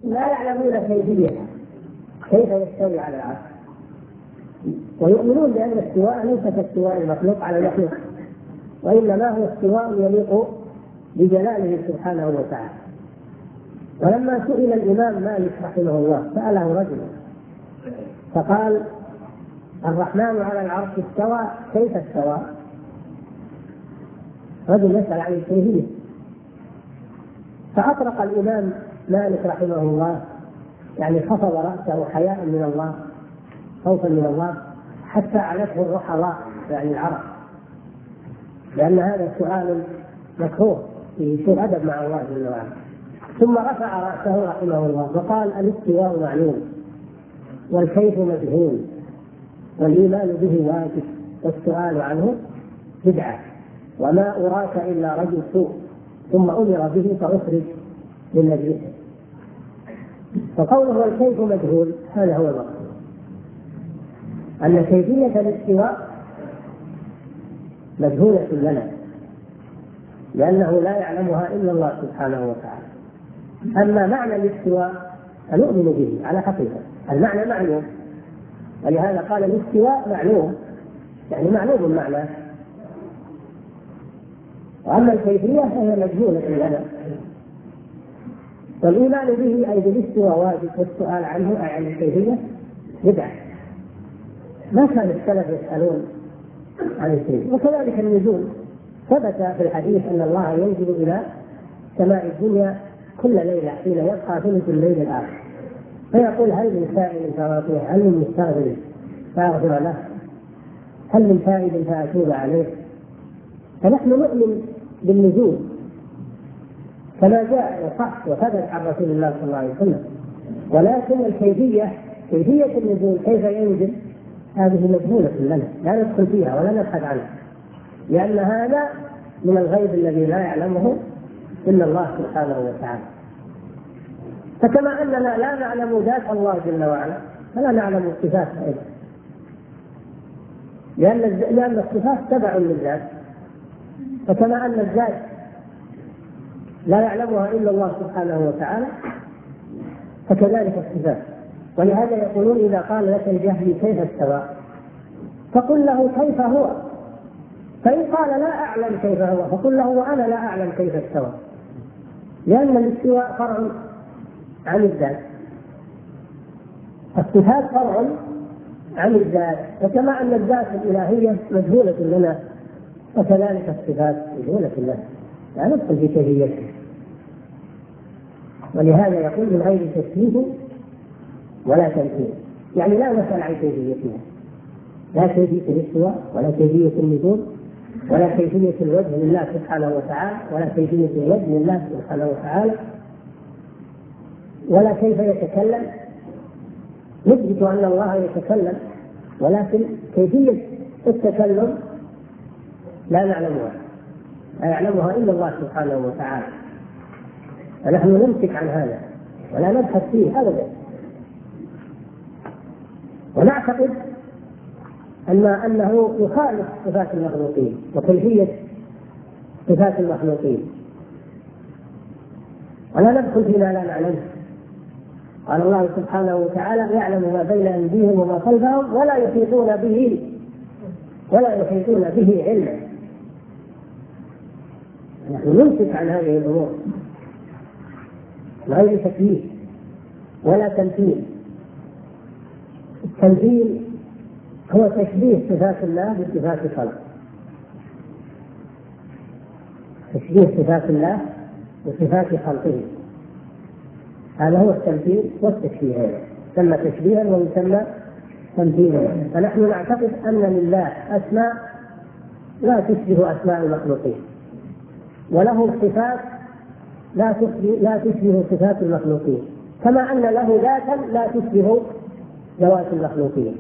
لا يعلمون كيف يستوي على العرش، ويؤمنون بأن الاستواء ليس كاستواء المخلوق على المخلوق، وإنما هو استواء يليق بجلاله سبحانه وتعالى. ولما سئل الإمام مالك رحمه الله سأله رجل فقال: الرحمن على العرش استوى، كيف استوى؟ رجل يسأل عن الكيفية. فأطرق الإمام مالك رحمه الله، يعني خفض رأسه حياء من الله، خوفا من الله، حتى علته الرحضاء يعني العرش، لأن هذا سؤال مكروه فيه سوء أدب مع الله جل وعلا. ثم رفع رأسه رحمه الله وقال: الاستواء معلوم، والكيف مجهول، والإيمان به واجب، والسؤال عنه بدعة، وما أراك إلا رجل سوء. ثم أمر به فأخرج من مجلسه. فقوله والكيف مجهول هذا هو المقصود، أن كيفية الاستواء مجهولة لنا، لأنه لا يعلمها إلا الله سبحانه وتعالى. أما معنى الاستواء فنؤمن به على حقيقة، المعنى معلوم، ولهذا قال الاستواء معلوم، يعني معلوم معناه. وأما الكيفية فهي مجهولة لنا، والإيمان به أي بالاستواء واجب، والسؤال عنه أي عن الكيفية بدعة. ما كان السلف يسألون عن الكيفية. وكذلك النزول، ثبت في الحديث أن الله ينزل إلى سماء الدنيا كل ليلة حين يبقى ثلث الليل الآخر، فيقول: هل من سائل فأعطيه، هل من مستغفر فأغفر له، هل من تائب فأتوب عليه. فنحن نؤمن بالنزول كما جاء وصح وثبت عن رسول الله صلى الله عليه وسلم، ولكن كيفية النزول كيف ينزل هذه مجهولة لنا، لا ندخل فيها ولا نبحث عنها، لأن هذا من الغيب الذي لا يعلمه إلا الله سبحانه وتعالى. فكما أننا لا نعلم ذات الله جل وعلا فلا نعلم صفاته أيضا، لأن الصفات تبع للذات. فكما أن الذات لا يعلمها إلا الله سبحانه وتعالى فكذلك الصفات. ولهذا يقولون: إذا قال لك الجهمي كيف استوى فقل له كيف هو، فإن قال لا أعلم كيف هو فقل له وأنا لا أعلم كيف استوى، لأن الاستواء فرع عن الذات، الصفات فرع عن الذات. فكما أن الذات الإلهية مجهولة لنا فكذلك الصفات مجهولة لنا، لا ندخل في كيفيتها. ولهذا يقول: من غير تشبيه ولا تمثيل، يعني لا نسأل عن كيفيتها، لا كيفية الاستواء ولا كيفية النزول ولا كيفية الوجه لله سبحانه وتعالى ولا كيفية اليد لله سبحانه وتعالى ولا كيف يتكلم. نثبت أن الله يتكلم، ولكن كيفية التكلم لا نعلمها، لا يعلمها إلا الله سبحانه وتعالى، فنحن نمسك عن هذا ولا نبحث فيه أبدا. ونعتقد أنه يخالف صفات المخلوقين وكيفية صفات المخلوقين، ولا ندخل فيما لا نعلمه. قال الله سبحانه وتعالى: يعلم ما بين أيديهم وما خلفهم ولا يحيطون به علما. نحن نمسك عن هذه الأمور غير تكييف ولا تمثيل. التمثيل هو تشبيه صفات الله بصفات الخلق، تشبيه صفات الله بصفات خلقه، هذا هو التمثيل والتشبيه، يسمى تشبيها ويسمى تمثيلا. فنحن نعتقد أن لله أسماء لا تشبه أسماء المخلوقين، وله صفات لا تشبه صفات المخلوقين، كما أن له ذاتا لا تشبه ذوات المخلوقين.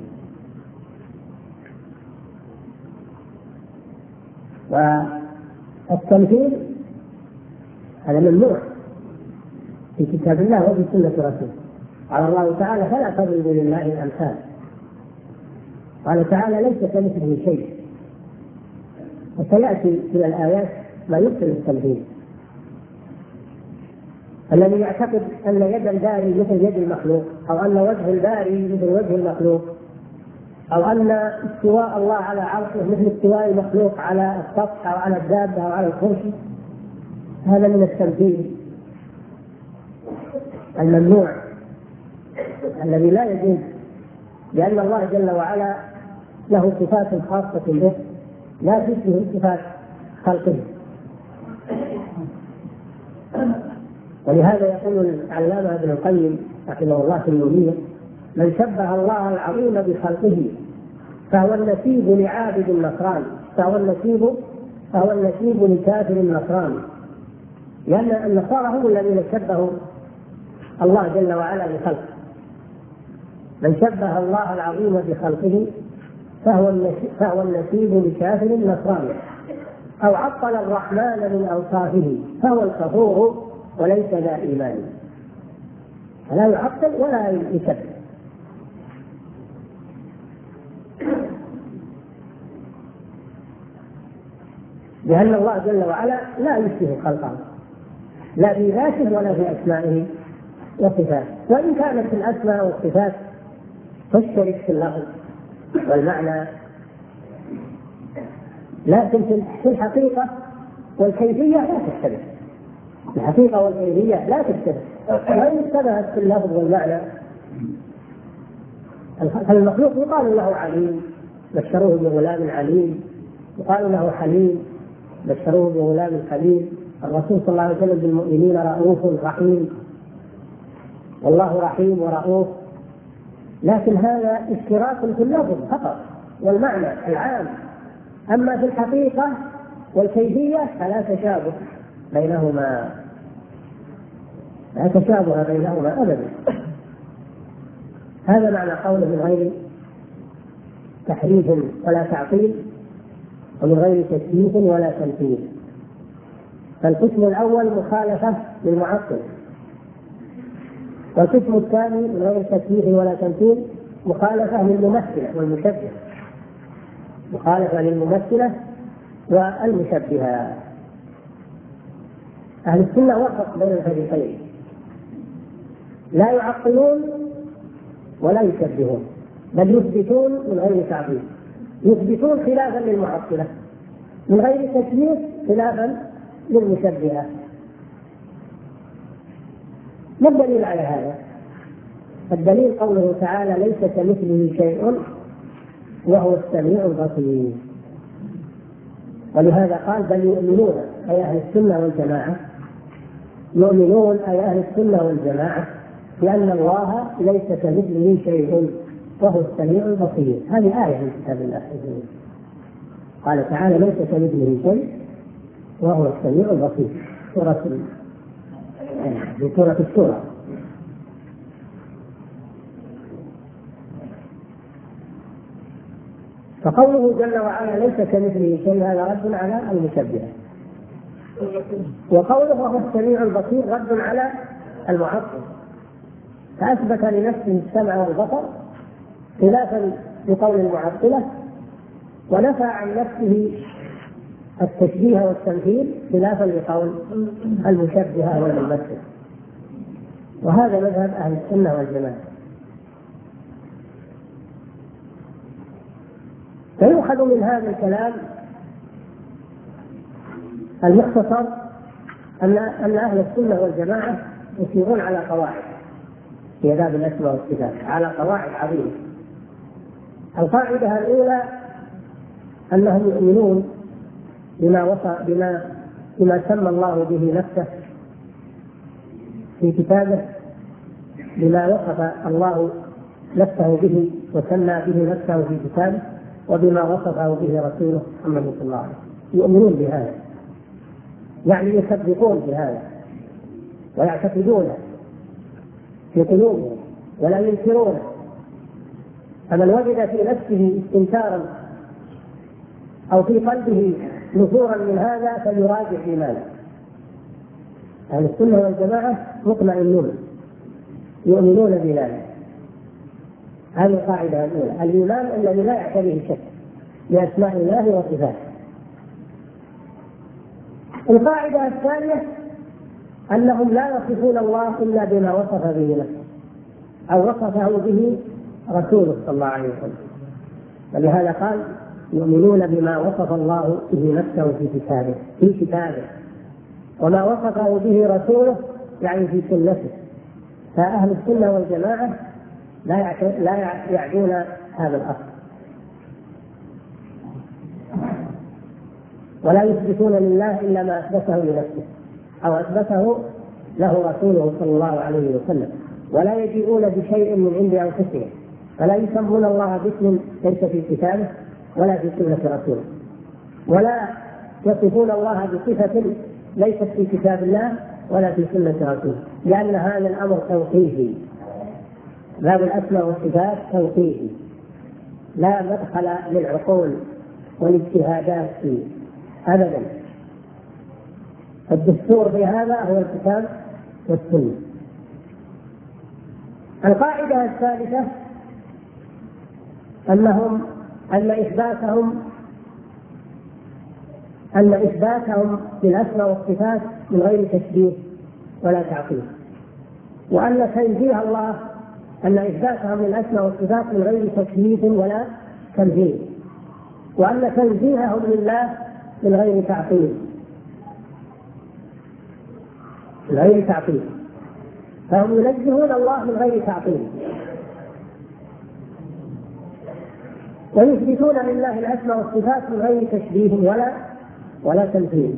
والتمثيل هذا ممنوع في كتاب الله وفي سنة رسوله. قال الله تعالى: فلا تضربوا لله الأمثال. قال تعالى: ليس كمثله شيء. وسيأتي من الآيات ما يبطل التمثيل. الذي يعتقد أن يد الباري مثل يد المخلوق، أو أن وجه الباري مثل وجه المخلوق، أو أن استواء الله على عرشه مثل استواء المخلوق على السطح أو على الدابة أو على الكرسي، هذا من التمثيل الممنوع الذي لا يجوز، لأن الله جل وعلا له صفات خاصة به لا تشبه صفات خلقه. ولهذا يقول العلامة ابن القيم رحمه الله في النونية: من شبه الله العظيم بخلقه فهو النسيب لعابد النصران، فهو النسيب لكافر النصران، لأن النصارى هم الذين شبهوا الله جل وعلا بخلقه. من شبه الله العظيم بخلقه فهو النسيب لكافر النصران، أو عطل الرحمن من أوصافه فهو الكفور وليس ذا إيمان، فلا يعطل ولا يشبه. لأن الله جل وعلا لا يشبه خلقه لا في ذاته ولا في أسمائه وصفاته، وإن كانت الأسماء والصفات تشترك في اللفظ والمعنى، لكن في الحقيقة والكيفية لا تشتبه. الحقيقة والكيفية لا تشتبه، وإن اشتبهت في اللفظ والمعنى. المخلوق يقال له عليم بشروه بغلام عليم، يقال له حليم بشروه بغلام حليم. الرسول صلى الله عليه وسلم بالمؤمنين رؤوف رحيم، والله رحيم ورؤوف، لكن هذا اشتراك في اللفظ فقط والمعنى العام. أما في الحقيقة والكيفية فلا تشابه بينهما، لا تشابه بينهما أبدا. هذا معنى قوله من غير تحريف ولا تعطيل، ومن غير تكييف ولا تمثيل. فالقسم الأول مخالفة للمعطل، والقسم الثاني من غير تكييف ولا تمثيل مخالفة للممثلة والمشبهة، مخالفة للممثلة والمشبهة. أهل السنة وفق بين الفريقين، لا يعطلون ولا يشبهون، بل يثبتون من غير تعطيل، يثبتون خلافا للمعطلة، من غير تكييف خلافا للمشبهة. ما الدليل على هذا؟ الدليل قوله تعالى: ليس كمثله شيء وهو السميع البصير. ولهذا قال: بل يؤمنون، أي أهل السنة والجماعة، يؤمنون أي أهل السنة والجماعة بأن الله ليس كمثله شيء وهو السميع البصير. هذه آية من كتاب الله. قال تعالى: ليس كمثله شيء وهو السميع البصير، سورة الشورى. فقوله جل وعلا ليس كمثله شيء هذا رد على المشبهة، وقوله وهو السميع البصير رد على المعطل، فأثبت لنفسه السمع والبصر خلافا لقول المعطلة، ونفى عن نفسه التشبيه والتمثيل خلافا لقول المشبهة والممثل. وهذا مذهب أهل السنة والجماعة. فيؤخذ من هذا الكلام المختصر أن أهل السنة والجماعة يسيرون على قواعد في باب الأسماء والصفات، على قواعد عظيمة. القاعدة الأولى أنهم يؤمنون بما سمى الله به نفسه في كتابه، بما وصف الله نفسه به وسمى به نفسه في كتابه، وبما وصفه به رسوله محمد صلى الله عليه وسلم. يؤمنون بهذا، يعني يصدقون بهذا ويعتقدونه في قلوبهم ولا ينكرونه. فمن وجد في نفسه استنكارا أو في قلبه نفورا من هذا فليراجع إيمانه. أهل السنة والجماعة مطمئنون يؤمنون بذلك. هذه القاعدة الأولى، الإيمان الذي لا يعتريه شك بأسماء الله وصفاته. القاعدة الثانية أنهم لا يصفون الله إلا بما وصف به نفسه أو وصفه به رسوله صلى الله عليه وسلم. ولهذا قال يؤمنون بما وصف الله به نفسه في كتابه وما وصفه به رسوله يعني في سنته. فأهل السنة والجماعة لا يعدون هذا الأصل، ولا يثبتون لله إلا ما أثبته لنفسه أو أثبته له رسوله صلى الله عليه وسلم، ولا يجيئون بشيء من عند أنفسهم، فلا يسمون الله باسم ليس في كتابه ولا في سنة رسوله، ولا يصفون الله بصفة ليست في كتاب الله ولا في سنة رسوله، لأن هذا الأمر توقيفي. باب الأسماء والصفات توقيفي، لا مدخل للعقول والاجتهادات فيه أبدا. الدستور في هذا هو الكتاب والسنة. القاعدة الثالثة أن إثباتهم للأسماء والصفات من غير تشبيه ولا تعطيل، وأن تنزيه الله أن إثباتهم للأسماء والصفات من غير تكييف ولا تمثيل، وأن تنزيههم لله من غير تعطيل فهم ينزهون الله من غير تعطيل، ويثبتون لله الأسماء والصفات من غير تشبيه ولا تمثيل.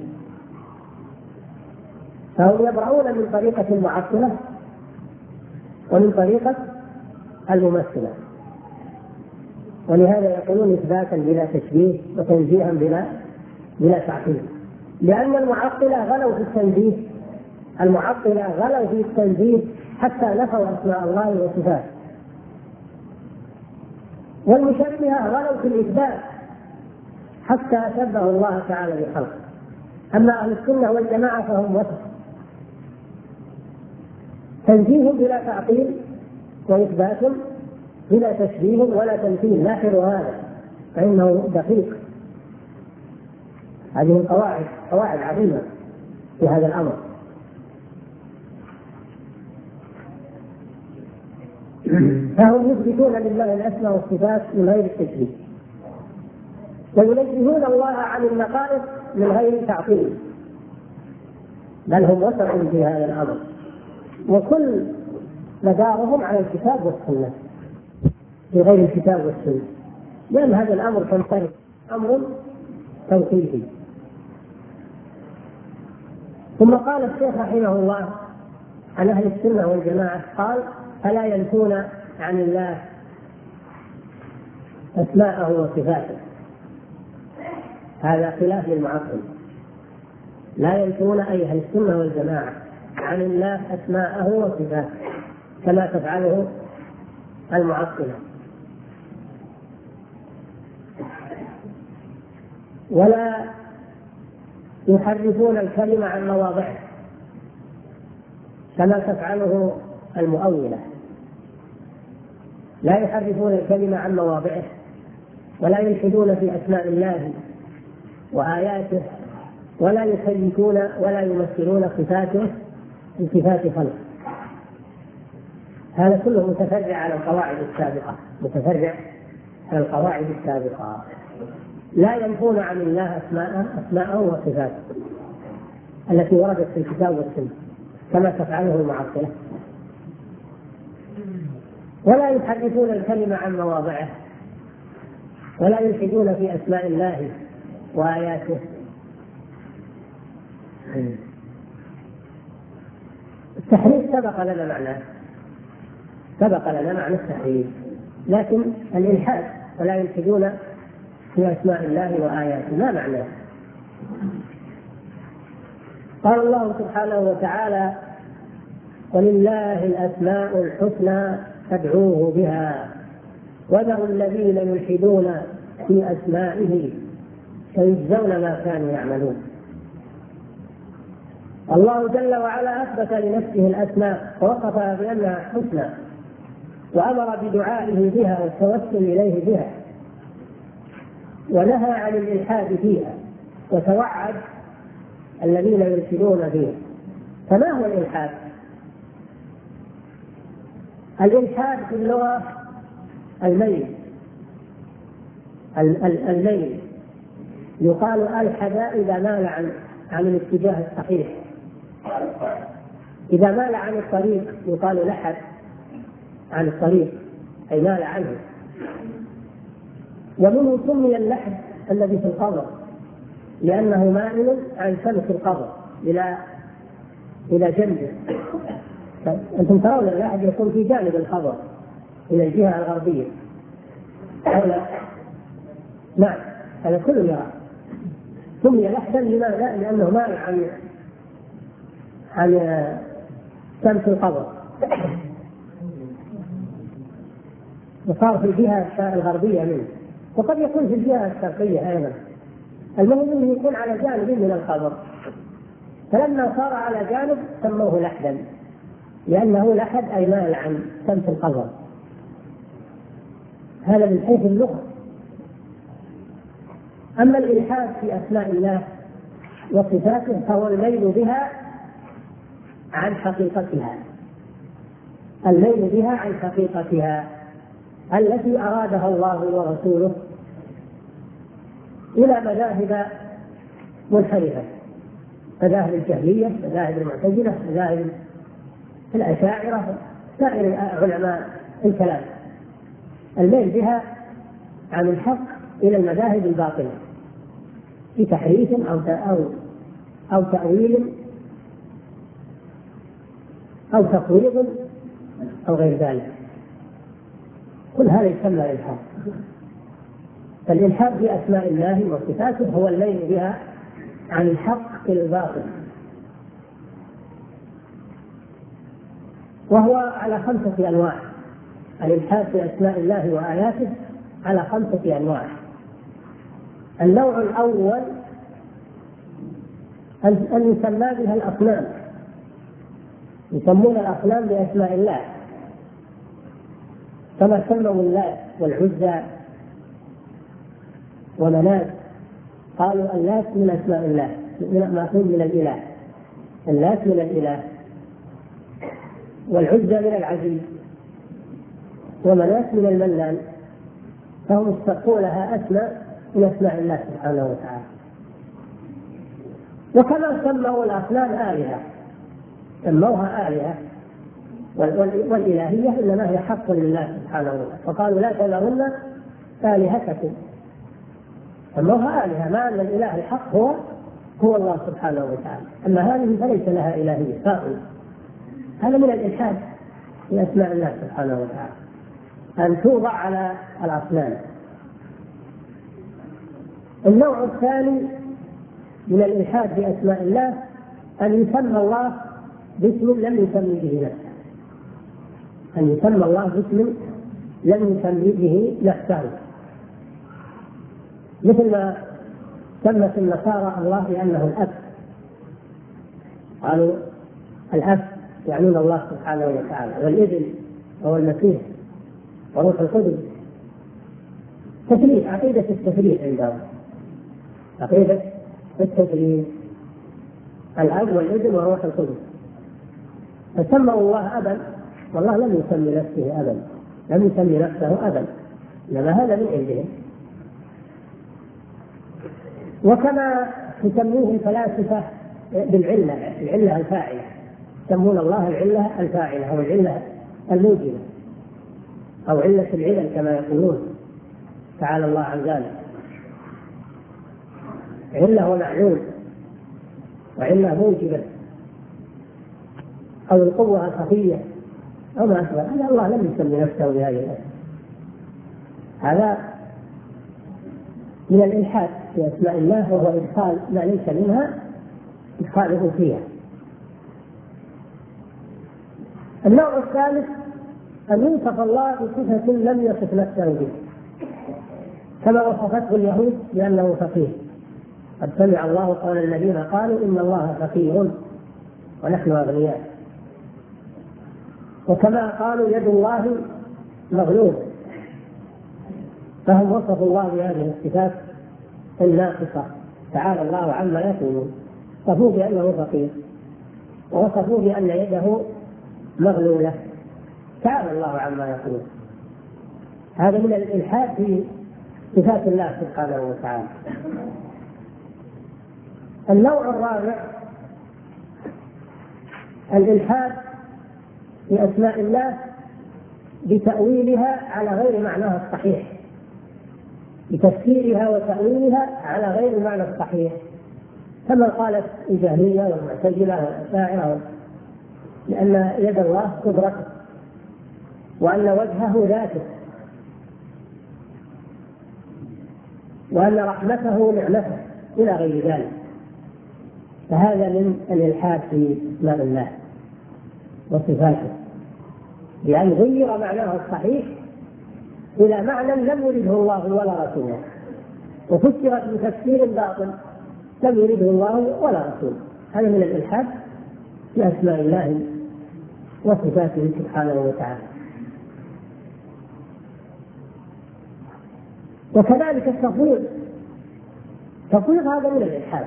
فهم يبرؤون من طريقة المعطلة ومن طريقة الممثلة، ولهذا يقولون إثباتا بلا تشبيه وتنزيها بلا تعطيل، لأن المعطلة غلوا في التنزيه حتى نفوا أسماء الله وصفاته، والمشبهة غلوا في الإثبات حتى شبهوا الله تعالى بخلقه. أما أهل السنة والجماعة فهم وسط، تنزيه بلا تعطيل وإثبات بلا تشبيه ولا تمثيل. لاحظوا هذا فإنه دقيق. هذه قواعد عظيمة في هذا الأمر. فهم يثبتون لله الأسماء والصفات من غير التشبيه، وينزهون الله عن النقائص من غير تعطيل، بل هم وسط في هذا الأمر، وكل مدارهم على الكتاب والسنة في غير الكتاب والسنة، لأن هذا الأمر تنطلق أمر توقيفي. ثم قال الشيخ رحمه الله عن أهل السنة والجماعة قال: فلا ينفون عن الله أسماءه وصفاته. هذا خلاف للمعطل. لا ينفون أي أهل السنة والجماعة عن الله أسماءه وصفاته كما تفعله المعطلة، ولا يحرفون الكلمة عن مواضعه كما تفعله المؤولة. لا يحرفون الكلمة عن مواضعه، ولا يلحدون في أسماء الله وآياته، ولا يشركون ولا يمثلون صفاته بصفات خلقه. هذا كله متفرع على القواعد السابقة. لا ينفون عن الله أسماءه وصفاته التي وردت في الكتاب والسنة كما تفعله المعطلة، ولا يحرفون الكلمة عن مواضعه، ولا يلحدون في أسماء الله وآياته. التحريف سبق لنا معنى التحريف، لكن الإلحاد ولا يلحدون في أسماء الله وآياته ما معناه؟ قال الله سبحانه وتعالى: ولله الأسماء الحسنى فادعوه بها وذروا الذين يلحدون في أسمائه سيجزون ما كانوا يعملون. الله جل وعلا أثبت لنفسه الأسماء ووصفها بأنها حسنى، وأمر بدعائه بها والتوسل إليه بها، ونهى عن الإلحاد فيها، وتوعد الذين يلحدون فيها فما هو الإلحاد؟ الإلحاد في اللغة الميل. الميل يقال ألحد إذا مال عن الاتجاه الصحيح. إذا مال عن الطريق يقال لحد عن الطريق، أي مال عنه. ومنه سمي اللحد الذي في القبر لأنه مائل عن شمس القبر إلى جنبه. أنتم ترون اللحد يكون في جانب القبر إلى الجهة الغربية. نعم، هذا كله يرى. سمي لحدا لماذا؟ لأنه مائل عن شمس القبر وصار في الجهة الغربية منه، وقد يكون في الجهة الشرقية أيضا. المهم أنه يكون على جانب من القبر، فلما صار على جانب سموه لحدا لأنه لحد أي مال عن شمس القبر. هذا من حيث اللغة. أما الإلحاد في أسماء الله وصفاته فهو الميل بها عن حقيقتها، الميل بها عن حقيقتها التي أرادها الله ورسوله إلى مذاهب منحرفة، مذاهب الجهمية، مذاهب المعتزلة، مذاهب الأشاعرة، سائر علماء الكلام، الميل بها عن الحق إلى المذاهب الباطلة في تحريف أو تأويل أو تفويض أو غير ذلك. كل هذا يسمى إلحاد. فالإلحاد في أسماء الله وصفاته هو الميل بها عن الحق إلى الباطل، وهو على 5 أنواع. الإلحاد في أسماء الله وآياته على 5 أنواع. النوع الأول أن يسمى بها الأصنام، يسمون الأصنام بأسماء الله كما سموا اللات والعزى ومنات، قالوا اللات من أسماء الله، مأخوذ من الإله، اللات من الإله، والعزى من العزيز، ومنات من المنان، فهم اشتقوا لها أسماء من أسماء الله سبحانه وتعالى. وكما سموا الأصنام آلهة، سموها آلهة، والإلهية إنما هي حق لله سبحانه وتعالى، وقالوا لا تذرن آلهتكم، سموها آلهة، مع أن الإله الحق هو الله سبحانه وتعالى. أما هذه فليس لها إلهية باطلة. هذا من الإلحاد في أسماء الله سبحانه وتعالى، أن توضع على الأصنام. النوع الثاني من الإلحاد في أسماء الله أن يسمى الله باسم لم يسمي به نفسه، أن يسمى الله باسم لم يسمي به نفسه، مثل ما سمت النصارى الله بأنه الأب، قالوا الأب يعنون الله سبحانه وتعالى، والابن هو المسيح وروح القدس. تثليث، عقيدة التثليث عندهم، عقيدة التثليث، الأب والابن وروح القدس. فسموا الله أبا، والله لم يسمي نفسه أبا، لم يسمي نفسه أبا، إنما هذا من عندهم. وكما تسميه الفلاسفة بالعلة، العلة الفاعلة، يسمون الله العلة الفاعلة أو العلة الموجبة أو علة العلل كما يقولون، تعالى الله عن ذلك. علة ومعلول وعلة موجبة أو القوة الخفية أو ما أشبه، هذا الله لم يسمي نفسه بهذه الأسماء. هذا من الإلحاد في أسماء الله، وهو إدخال ما ليس منها إدخاله فيها. النوع الثالث أن يوصف الله بصفة لم يصف نفسه به، كما وصفته اليهود بأنه فقير. قد سمع الله قول الذين قالوا إن الله فقير ونحن أغنياء. وكما قالوا يد الله مغلولة، فهم وصفوا الله بهذه الصفات الناقصة، تعالى الله عما يقولون، صفوه بأنه فقير. ووصفوه بأن يده مغلولة، تعالى الله عما يقولون. هذا من الإلحاد في صفات الله سبحانه وتعالى. النوع الرابع الإلحاد في أسماء الله بتأويلها على غير معناها الصحيح، بتفسيرها وتأويلها على غير المعنى الصحيح، كما قالت الجهمية والمعتزلة والأشاعرة، لأن يد الله قدرته، وأن وجهه ذاته، وأن رحمته نعمته إلى غير ذلك. فهذا من الإلحاد في أسماء الله وصفاته، لأن غير معناه الصحيح إلى معنى لم يرده الله ولا رسوله، وفسرت بتفسير باطل لم يرده الله ولا رسوله. هذا من الإلحاد في أسماء الله وصفاته سبحانه وتعالى. وكذلك التفويض هذا من الإلحاد،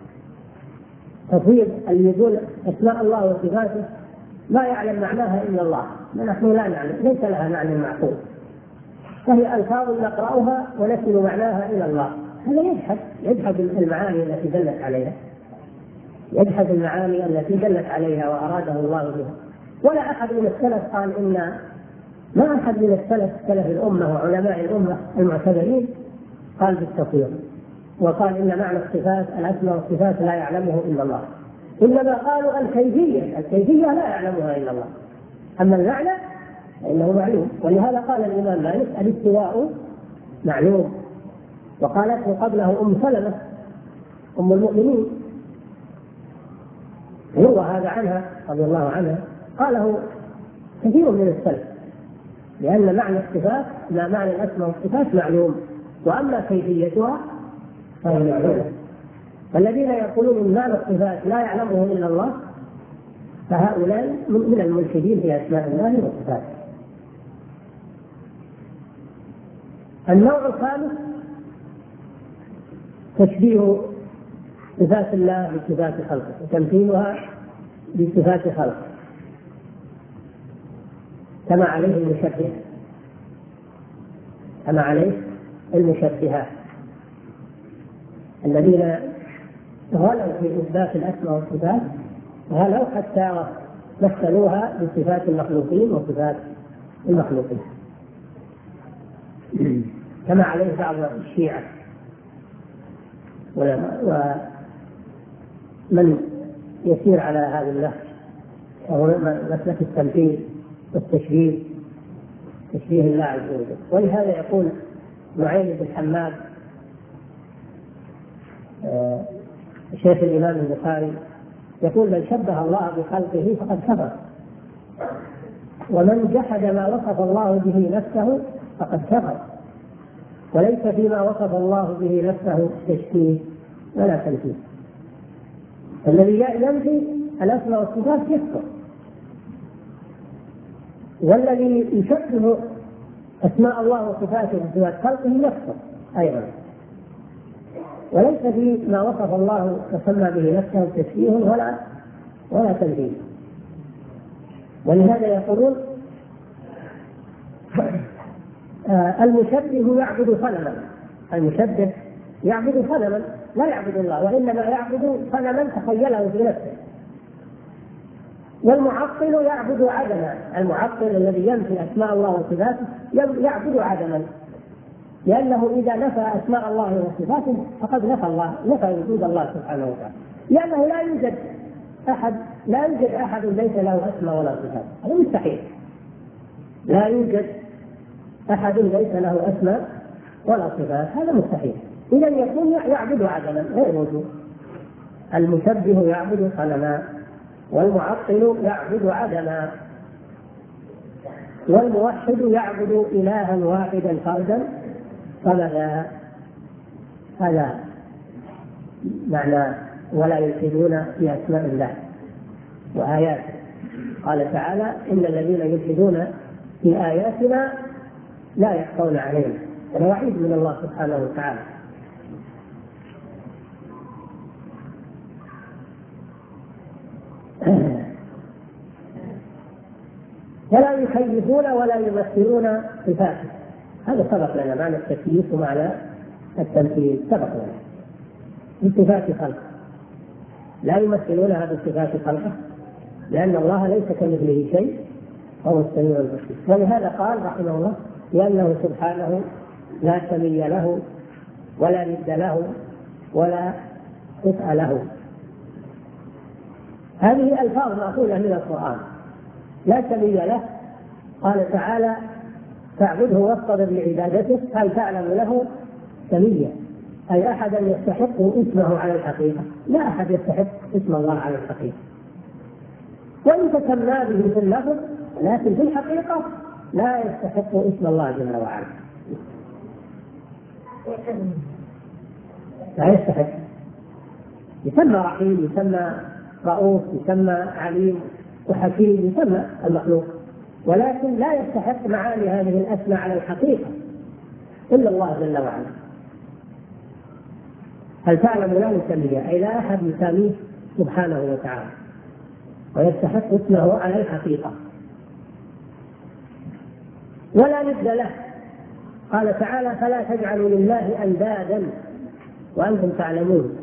تفويض اللي يقول أسماء الله وصفاته ما يعلم معناها إلا الله، نحن لا نعلم، ليس لها معنى معقول، فهي ألفاظ نقرأها ونسل معناها إلى الله. هذا يجحد المعاني التي دلت عليها، يجحد المعاني التي دلت عليها وأراده الله بها. ولا أحد من السلف قال إن، ما أحد من السلف سلف الأمة وعلماء الأمة المعتبرين قال بالتفويض وقال إن معنى الصفات الأسماء والصفات لا يعلمه إلا الله، إنما قالوا الكيفية لا يعلمها إلا الله، أما المعنى فإنه معلوم. ولهذا قال الإمام مالك الاستواء معلوم. وقالته قبله أم سلمة أم المؤمنين، يروى هذا عنها رضي الله عنها، قاله كثير من السلف، لأن معنى الصفات لا معنى الأسماء والصفات معلوم، وأما كيفيتها فهي معلومة. فالذين يقولون إن معنى الصفات لا يعلمه إلا الله فهؤلاء من الملحدين في أسماء الله وصفاته. النوع الخامس تشبيه صفات الله بصفات خلقه وتمثيلها بصفات خلقه، كما عليه المشبهات الذين غلوا في إثبات الأسماء والصفات، غلوا حتى مثلوها بصفات المخلوقين وصفات المخلوقين، كما عليه بعض الشيعة ومن يسير على هذا النهج، وهو مسلك التمثيل والتشبيه، تشبيه الله عز وجل. ولهذا يقول نعيم بن حماد شيخ الإمام البخاري، يقول من شبه الله بخلقه فقد كفر، ومن جحد ما وصف الله به نفسه فقد كفر، وليس فيما وصف الله به نفسه تشبيه ولا تمثيل. الذي ينفي الأسماء والصفات يكفر، والذي يشبه أسماء الله وصفاته بصفات خلقه يكفر أيضا، وليس فيما وصف الله وسمى به نفسه تشبيه ولا تمثيل. ولهذا يقولون المشبه يعبد صنما، المشبه يعبد صنما لا يعبد الله، وإنما يعبد صنما تخيله في نفسه. والمعطل يعبد عدما، المعطل الذي ينفي أسماء الله وصفاته يعبد عدما، لأنه إذا نفى أسماء الله وصفاته فقد نفى وجود الله سبحانه وتعالى، لأنه لا يوجد أحد ليس له أسماء ولا صفات، هذا مستحيل. لا يوجد أحد ليس له أسماء ولا صفات، هذا مستحيل. إذا يكون يعبد عدما غير وجود. المشبه يعبد صنما، والمعطل يعبد عدما، والموحد يعبد إلها واحدا فردا صمدا. هذا معنى ولا يلحدون في أسماء الله وآياته. قال تعالى إن الذين يلحدون في آياتنا لا يخفون علينا، هذا وعيد من الله سبحانه وتعالى. ولا يكيفون ولا يمثلون صفاته. هذا سبق لنا معنى التكييف ومعنى التمثيل، سبق لنا بصفات خلقه. لا يمثلونها بصفات خلقه لأن الله ليس كمثله شيء وهو السميع البصير. ولهذا قال رحمه الله: لأنه سبحانه لا سمي له ولا ند له ولا كفء له. هذه ألفاظ مأخوذة من القرآن. لا سمي له، قال تعالى: فاعبده واصطبر لعبادته هل تعلم له سميا، أي أحدا يستحق اسمه على الحقيقة؟ لا أحد يستحق اسم الله على الحقيقة، وإن تسمى به في اللفظ لكن في الحقيقة لا يستحق اسم الله جل وعلا، لا يستحق. يسمى رحيم، يسمى رؤوف، يسمى عليم وحكيم، يسمى المخلوق، ولكن لا يستحق معاني هذه الأسماء على الحقيقة إلا الله جل وعلا. هل تعلم له سميا، أي لا أحد يسميه سبحانه وتعالى ويستحق اسمه على الحقيقة. ولا ند له، قال تعالى: فلا تجعلوا لله أندادا وأنتم تعلمون.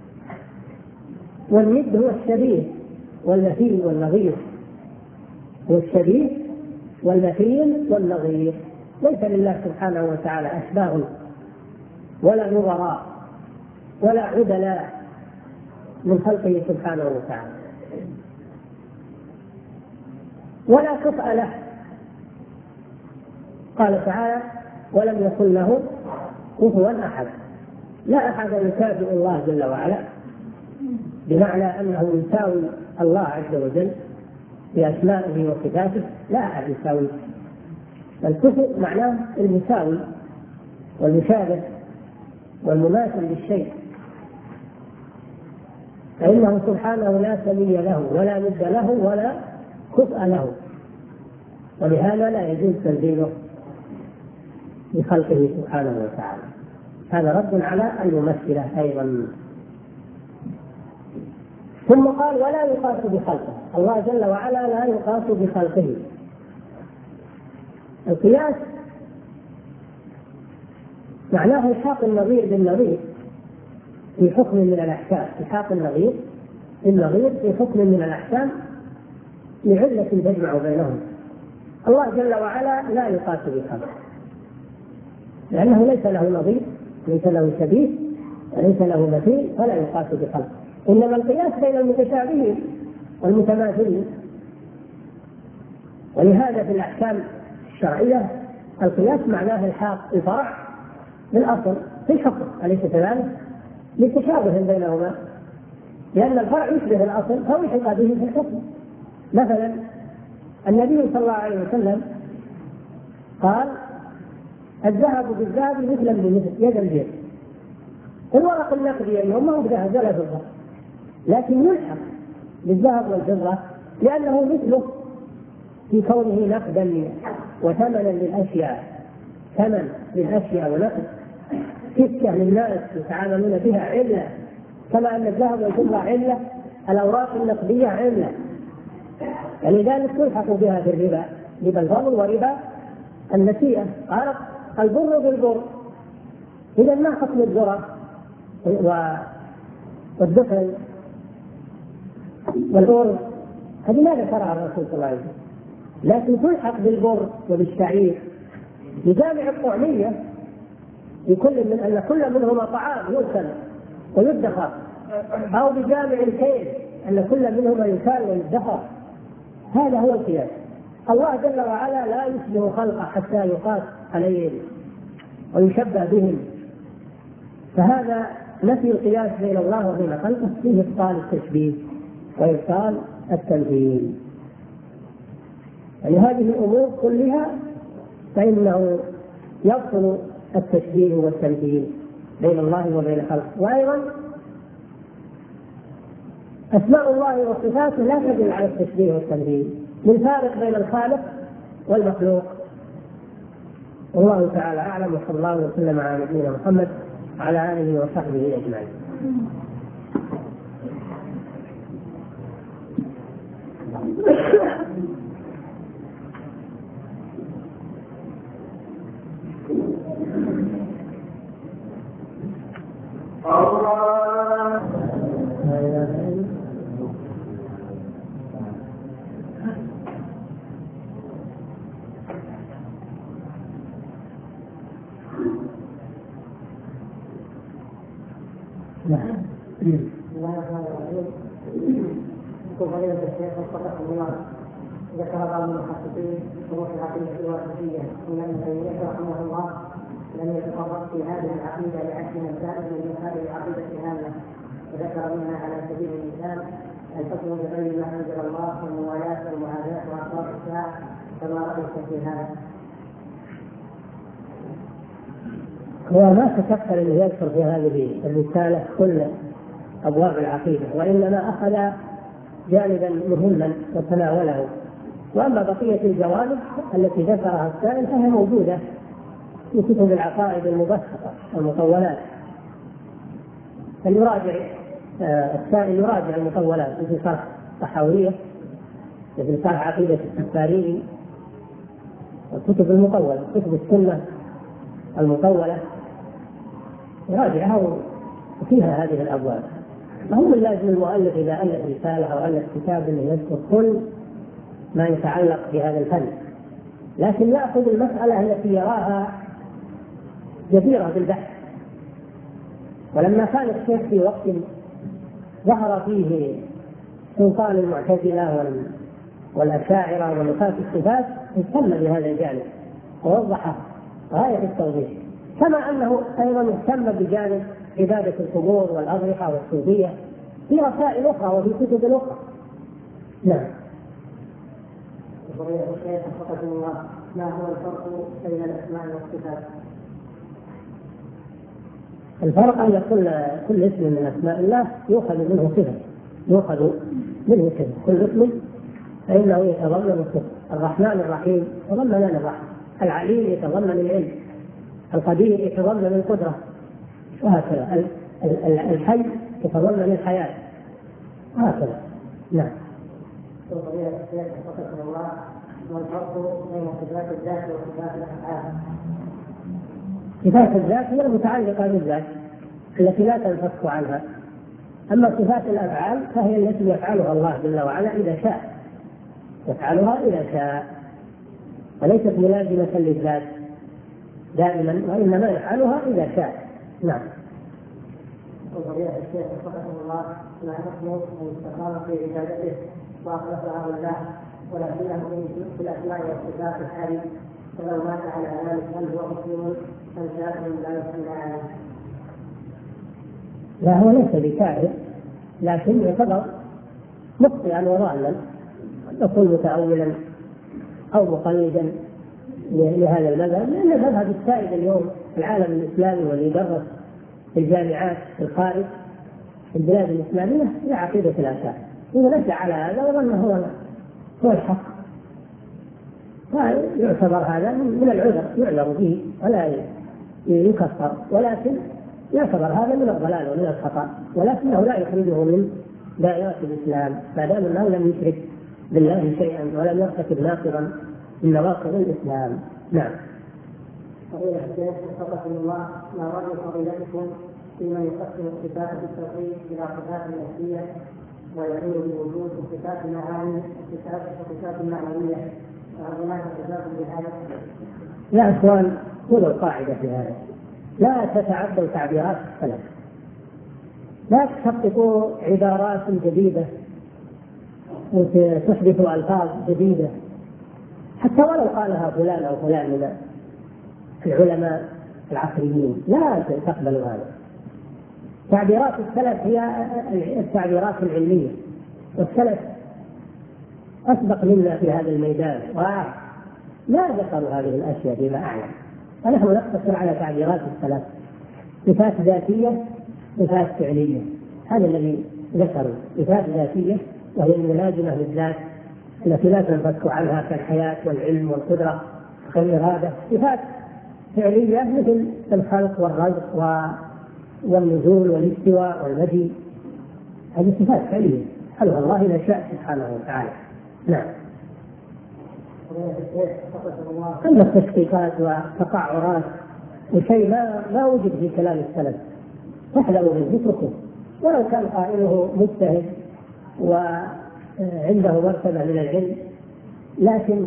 والند هو الشبيه والمثيل والنظير، هو الشبيه والمثيل والنظير. ليس لله سبحانه وتعالى أشباه ولا نظراء ولا عدلاء من خلقه سبحانه وتعالى. ولا كفء له، قال تعالى: ولم يكن له كفوا أحد. لا أحد يكافئ الله جل وعلا، بمعنى أنه يساوي الله عز وجل في أسمائه وصفاته، لا أحد يساوي. الكفء معناه المساوي والمشابه والمماثل للشيء، فإنه سبحانه لا سمي له ولا ند له ولا كفء له، ولهذا لا يجوز تنزيله بخلقه سبحانه وتعالى. هذا رد على الممثلة أيضا. ثم قال: ولا يقاس بخلقه. الله جل وعلا لا يقاس بخلقه. القياس معناه الحاق النظير بالنظير في حكم من الأحكام، الحاق النظير بالنظير في حكم من الأحكام لعلة تجمع بينهم. الله جل وعلا لا يقاس بخلقه لأنه ليس له نظير، ليس له شبيه، وليس له مثيل، فلا يقاس بخلقه. إنما القياس بين المتشابهين والمتماثلين. ولهذا في الأحكام الشرعية القياس معناه الحاق الفرع بالأصل في الحكم، أليس كذلك؟ لتشابه بينهما، لأن الفرع يشبه الأصل فوحق به في الحكم. مثلا النبي صلى الله عليه وسلم قال: الذهب بالذهب مثلا بمثل يدا بيد. الورق النقدي اليوم ما هو بذهب ولا فضة، لكن يلحق بالذهب والفضة لأنه مثله في كونه نقدا وثمنا للأشياء، ثمن للأشياء ونقد، سكة للناس يتعاملون بها علة، كما أن الذهب والفضة علة، الأوراق النقدية علة، ولذلك تلحق بها في الربا، ربا الفضل وربا النسيئة. قال: البر بالبر. إذا ما حكم الذرة والدخل والأرز؟ هذه ما ذكرها الرسول صلى الله عليه وسلم، لكن تلحق بالبر وبالشعير بجامع الطعمية، بكل من أن كل منهما طعام يؤكل ويدخر، أو بجامع الكيل أن كل منهما يكال ويدخر. هذا هو القياس. الله جل وعلا لا يشبه خلقه حتى يقاس عليهم ويشبه بهم، فهذا نفي القياس بين الله وبين خلقه فيه إبطال التشبيه وإبطال التمثيل. يعني هذه الأمور كلها فإنه يبطل التشبيه والتمثيل بين الله وبين خلقه. وأيضا أسماء الله وصفاته لا تدل على التشبيه والتمثيل، من فارق بين الخالق والمخلوق. والله تعالى أعلم، وصلى الله وسلم على نبينا محمد وعلى آله وصحبه أجمعين. فضيلة الشيخ وفقكم الله، ذكر بعض المحققين شروط العقيدة الواسطية من ابن تيمية رحمه الله لم يتطرق في هذه العقيدة لعد مسائل من مسائل العقيدة هامة، وذكر منها على سبيل المثال الحكم بغير ما أنزل الله والموالاة والمعاداة وأخبار الساعة، فما رأيك في هذا؟ هو ما تكفل أن يذكر في هذه الرسالة كل أبواب العقيدة، وإنما أخذ جانبا مهما وتناوله، وأما بقية الجوانب التي ذكرها السائل فهي موجودة في كتب العقائد المبسطة المطولات، فليراجع السائل يراجع المطولات في شرح الطحاوية وفي شرح عقيدة السفاريني والكتب المطولة، كتب السنة المطولة يراجعها وفيها هذه الأبواب. فهو من لازم المؤلف إذا ألف رسالة أو ألف كتاب أنه يذكر كل ما يتعلق بهذا الفن، لكن يأخذ المسألة التي يراها جديرة بالبحث. ولما كان الشيخ في وقت ظهر فيه سلطان المعتزلة والأشاعرة ونفاة الصفات اهتم بهذا الجانب ووضحه غاية التوضيح، كما أنه أيضا اهتم بجانب عبادة القبور والأضرحة والصوفية في رسائل أخرى وفي كتب أخرى. نعم. ما هو الفرق بين الأسماء والصفات؟ الفرق أن كل اسم من أسماء الله يؤخذ منه صفة، يؤخذ منه صفة، كل اسم فإنه يتضمن الصفة. الرحمن الرحيم يتضمن الرحمة، العليم يتضمن العلم، القدير يتضمن القدرة، وهكذا الحي يتضمن الحياة، وهكذا. نعم. ما الفرق بين صفات الذات وصفات الأفعال؟ صفات الذات هي المتعلقة بالذات التي لا تنفك عنها، أما صفات الأفعال فهي التي يفعلها الله جل وعلا إذا شاء، يفعلها إذا شاء، وليست ملازمة للذات دائما، وإنما يفعلها إذا شاء. نعم. وفضيلة الشيخ وفقكم الله، ما حكم من استقام في عبادته وأخلصها لله ولكنه في الأسماء والصفات الحالي، فلو مات على ذلك هل هو مسلم أم كافر لا يصلى عليه؟ لا، هو ليس بكافر، لكن يعتبر مخطئا وضالا، يكون متأولا أو مقلدا لهذا المذهب، لأن المذهب السائد اليوم في العالم الإسلامي واللي يدرس في الجامعات في الخارج في البلاد الإسلامية هي عقيدة الآثار. إذا نشأ على هذا وظن هو الحق يعتبر هذا من العذر، يعذر به ولا يكفر، ولكن يعتبر هذا من الضلال ومن الخطأ، ولكنه لا يخرجه من دائرة الإسلام ما دام أنه لم يشرك بالله شيئا ولم يرتكب ناقضا من نواقض الإسلام. نعم. فضيلة الشيخ وفقكم الله، ما رأي فضيلتكم فيما يقسم الصفات بالتوحيد إلى صفات نفسية ويقول بوجود صفات معاني وصفات معنوية، وهل هناك صفات بهذا؟ يا إخوان، خذوا القاعدة في هذا، لا تتعدوا تعبيرات السلف، لا تحققوا عبارات جديدة وتحدثوا ألفاظ جديدة حتى ولو قالها فلان أو فلان من العلماء العصريين، لا تقبلوا هذا. تعبيرات السلف هي التعبيرات العلمية، والسلف أسبق منا في هذا الميدان ولا ذكروا هذه الأشياء فيما أعلم، فنحن نقتصر على تعبيرات السلف، صفات ذاتية صفات فعلية، هذا الذي ذكروا، صفات ذاتية وهي الملازمة للذات التي لا تنفك عنها كالحياة والعلم والقدرة والإرادة، صفات فعلية مثل الخلق والرزق والنزول والاستواء والمجيء، هذه صفات فعلية يفعلها الله إذا شاء سبحانه وتعالى. نعم. أما التشقيقات والتقعرات وشيء ما وجد في كلام السلف فاحذروا منه اتركوه، ولو كان قائله مجتهد وعنده مرتبة من العلم، لكن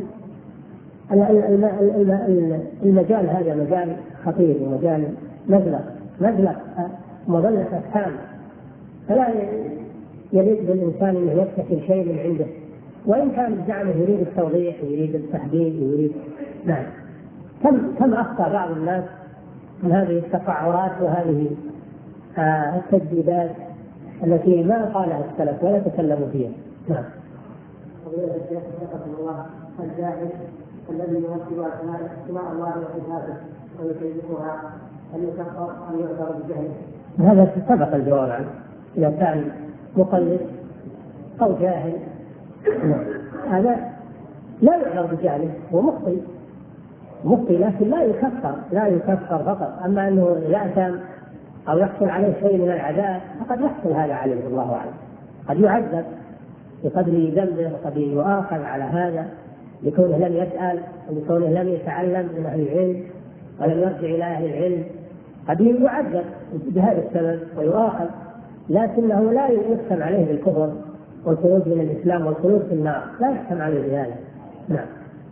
المجال هذا مجال خطير ومجال مزلق مظلة أفهام، فلا يليق بالإنسان أنه يبتكر شيء من عنده، وإن كان بزعمه يريد التوضيح ويريد التحديد ويريد. نعم. كم أخطأ بعض الناس من هذه التقعرات وهذه التجديدات التي ما قالها السلف ولا تكلموا فيها. نعم. فضيلة الشيخ وفقكم الله، الجاهل الذي ينكر اسماء الله وصفاته ويكيفها هل يكفر ام يعذر بجهله؟ هذا سبق الجواب عنه. اذا كان مقلد او جاهل هذا لا يعذر بجهله، هو مخطئ لكن لا يكفر فقط. اما انه يأثم او يحصل عليه شيء من العذاب فقد يحصل هذا عليه الله اعلم، قد يعذب بقدر ذنبه وقد يؤاخذ على هذا لكونه لم يسأل ولكونه لم يتعلم من أهل العلم ولم يرجع إلى أهل العلم، قد يعذب بهذا السبب ويؤاخذ، لكنه لا يحكم عليه بالكفر والخروج من الإسلام والخلود في النار، لا يحكم عليه بهذا. نعم.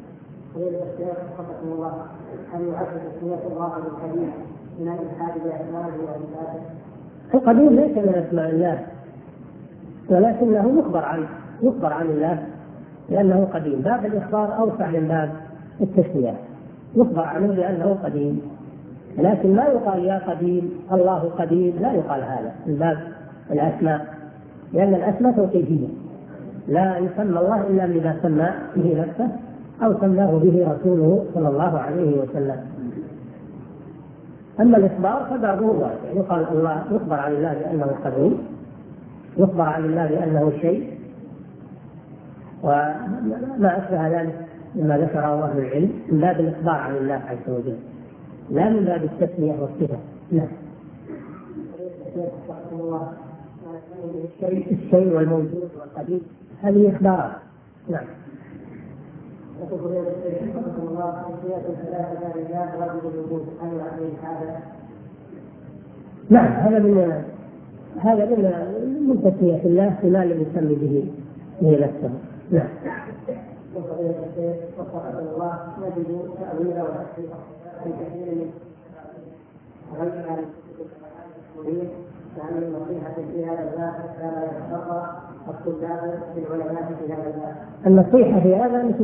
الله أن يعذب تسمية الله بالقديم من الإلحاد بأسمائه وصفاته. القديم ليس من أسماء الله، ولكنه يخبر عن الله لأنه قديم. باب الإخبار أوسع من باب التسمية، يخبر عنه لأنه قديم، لكن لا يقال يا قديم الله قديم، لا يقال هذا من باب الأسماء، لأن الأسماء توقيفية، لا يسمى الله إلا بما سمى به نفسه أو سماه به رسوله صلى الله عليه وسلم. أما الإخبار فبابه واسع، يقال الله يخبر عن الله بأنه قديم، يخبر عن الله بأنه شيء، وما أشبه ذلك مما ذكره أهل العلم من باب الإخبار عن الله عز وجل، لا من باب التسمية والصفة. نعم. الشيء والموجود والقديم هذه إخبارات. نعم. نعم، هذا من تسمية الله بما لم يسمي به نفسه. نعم. وفقكم الله، نجد تأويل وتفسير في كثير من غير الكتب كان النصيحة في هذا الباب كما يتفقه الطلاب بالعلماء في هذا الباب. النصيحة في هذا مثل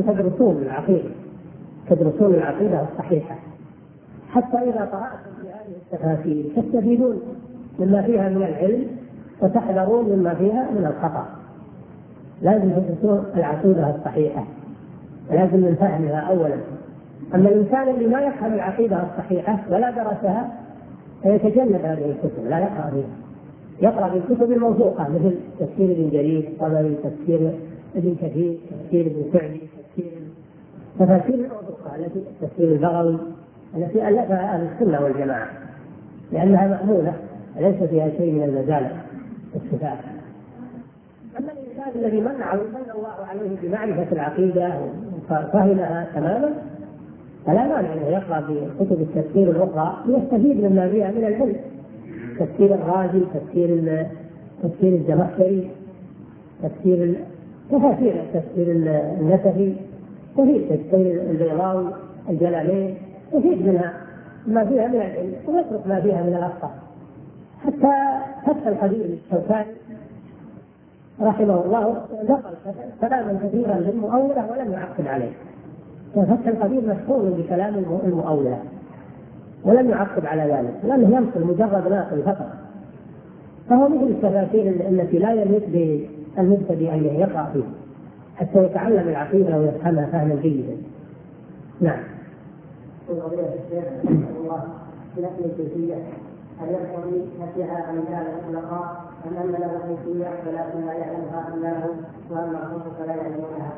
تدرسون العقيدة الصحيحة، حتى إذا قرأتم في هذه التفاسير تستفيدون مما فيها من العلم وتحذرون مما فيها من الخطأ. لازم تدرسون العقيدة الصحيحة، لازم من فهمها أولا. أما الإنسان اللي ما يفهم العقيدة الصحيحة ولا درسها فيتجنب هذه الكتب، لا يقرأ فيها، يقرأ في الكتب الموثوقة مثل تفسير ابن جرير الطبري، تفسير ابن كثير، تفسير ابن سعدي، تفاسير الموثوقة التي تفسير البغوي التي ألفها أهل السنة والجماعة، لأنها مأمونة ليس فيها شيء من المزالق والصفات. أما الإنسان الذي من الله عليه بمعرفة العقيدة وفهمها تماما فلا مانع أنه يقرأ في كتب التفسير الأخرى ليستفيد مما فيها من العلم، تفسير الرازي، تفسير الزمخشري، تفسير النسفي، تفسير البيضاوي، الجلالين، يفيد منها ما فيها من العلم ويترك ما فيها من الأخطاء. حتى فتح القدير الشوكاني رحمه الله نقل كلاما كثيرا للمؤولة ولم يعقد عليه، فتح القدير مشهور بكلام المؤولة ولم يعقد على ذلك، لأنه ينقل مجرد ناقل فقط، فهو مثل التفاسير التي لا يليق بالمبتدئ أن يقرأ فيه حتى يتعلم العقيدة ويفهمها فهما جيدا. نعم. بنفس الكيفية هل يقتضي نفيها أم لا مطلقا أم أن له كيفية ولكن لا يعلمها إلا هو وأما الخلق فلا يعلمونها؟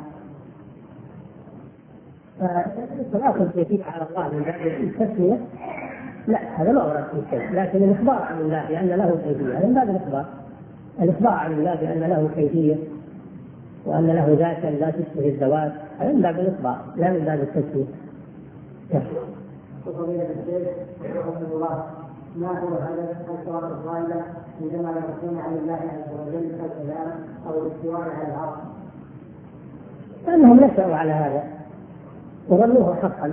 فالأصل الكيفية على الله من باب التسمية لا، هذا ما ورد في شيء، لكن الإخبار عن الله بأن له كيفية من باب الإخبار عن الله بأن له كيفية وأن له ذاتا لا تشبه الذوات، هذا من باب الإخبار لا من باب التسمية. وفضيلة الشيخ رحمه الله، ما هو هدف الصراط الضالة عندما يرسون عن الله عز وجل الكلام أو الاستواء على العرش؟ أنهم نشأوا على هذا وظنوه حقا.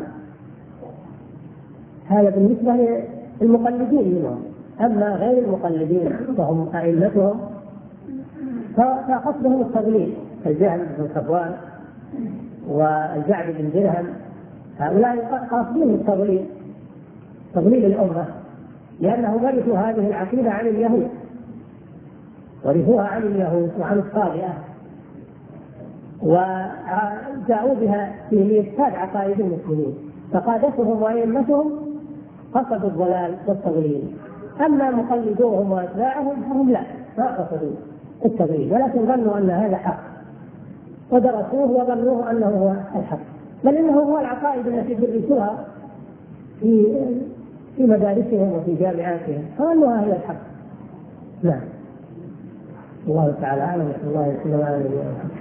هذا بالنسبة للمقلدين منهم، أما غير المقلدين وهم أئمتهم فقصدهم التضليل كالجهم بن صفوان والجعد بن درهم، هؤلاء قاصدين التضليل، تضليل الأمة، لأنهم ورثوا هذه العقيدة عن اليهود، ورثوها عن اليهود وعن الصابئة، وجاءوا بها في إفساد عقائد المسلمين، فقادتهم وأئمتهم قصدوا الضلال والتضليل. أما مقلدوهم وأتباعهم فهم لا، ما قصدوا التضليل، ولكن ظنوا أن هذا حق ودرسوه وظنوه أنه هو الحق، بل إنه هو العقائد التي درسوها في مدارسهم وفي جامعاتهم، فظنوها هي الحق. نعم، الله تعالى أعلم. الله وسلم على نبينا محمد.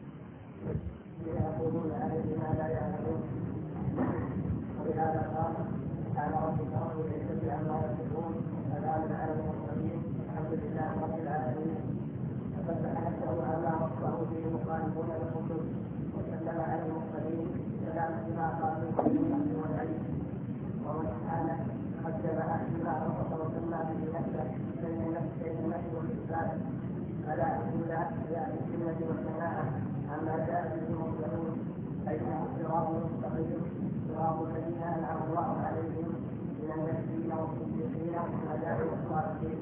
فلا أقول لأهل السنة والجماعة عما جاء به المرسلون أيها صراط مستقيم صراط الذين أنعم الله عليهم من النبيين والصديقين والشهداء والصالحين.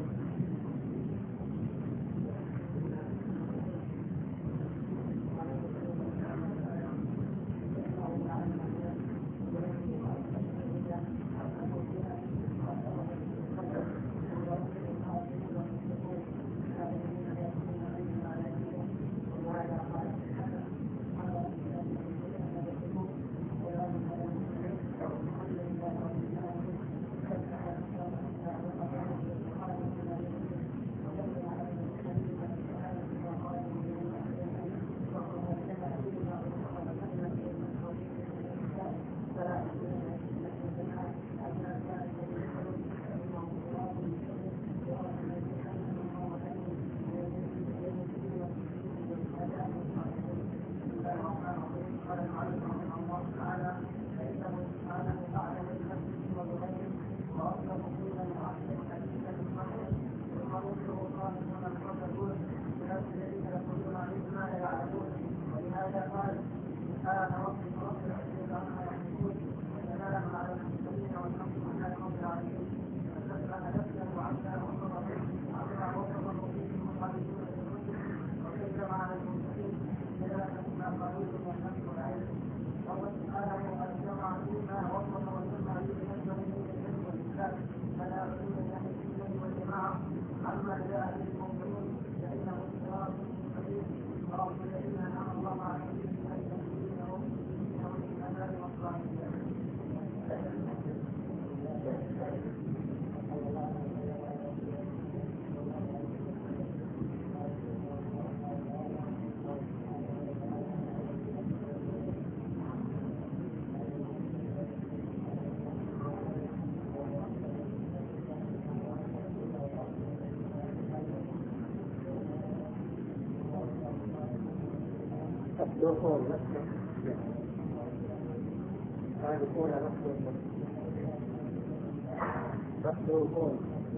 مخلوقون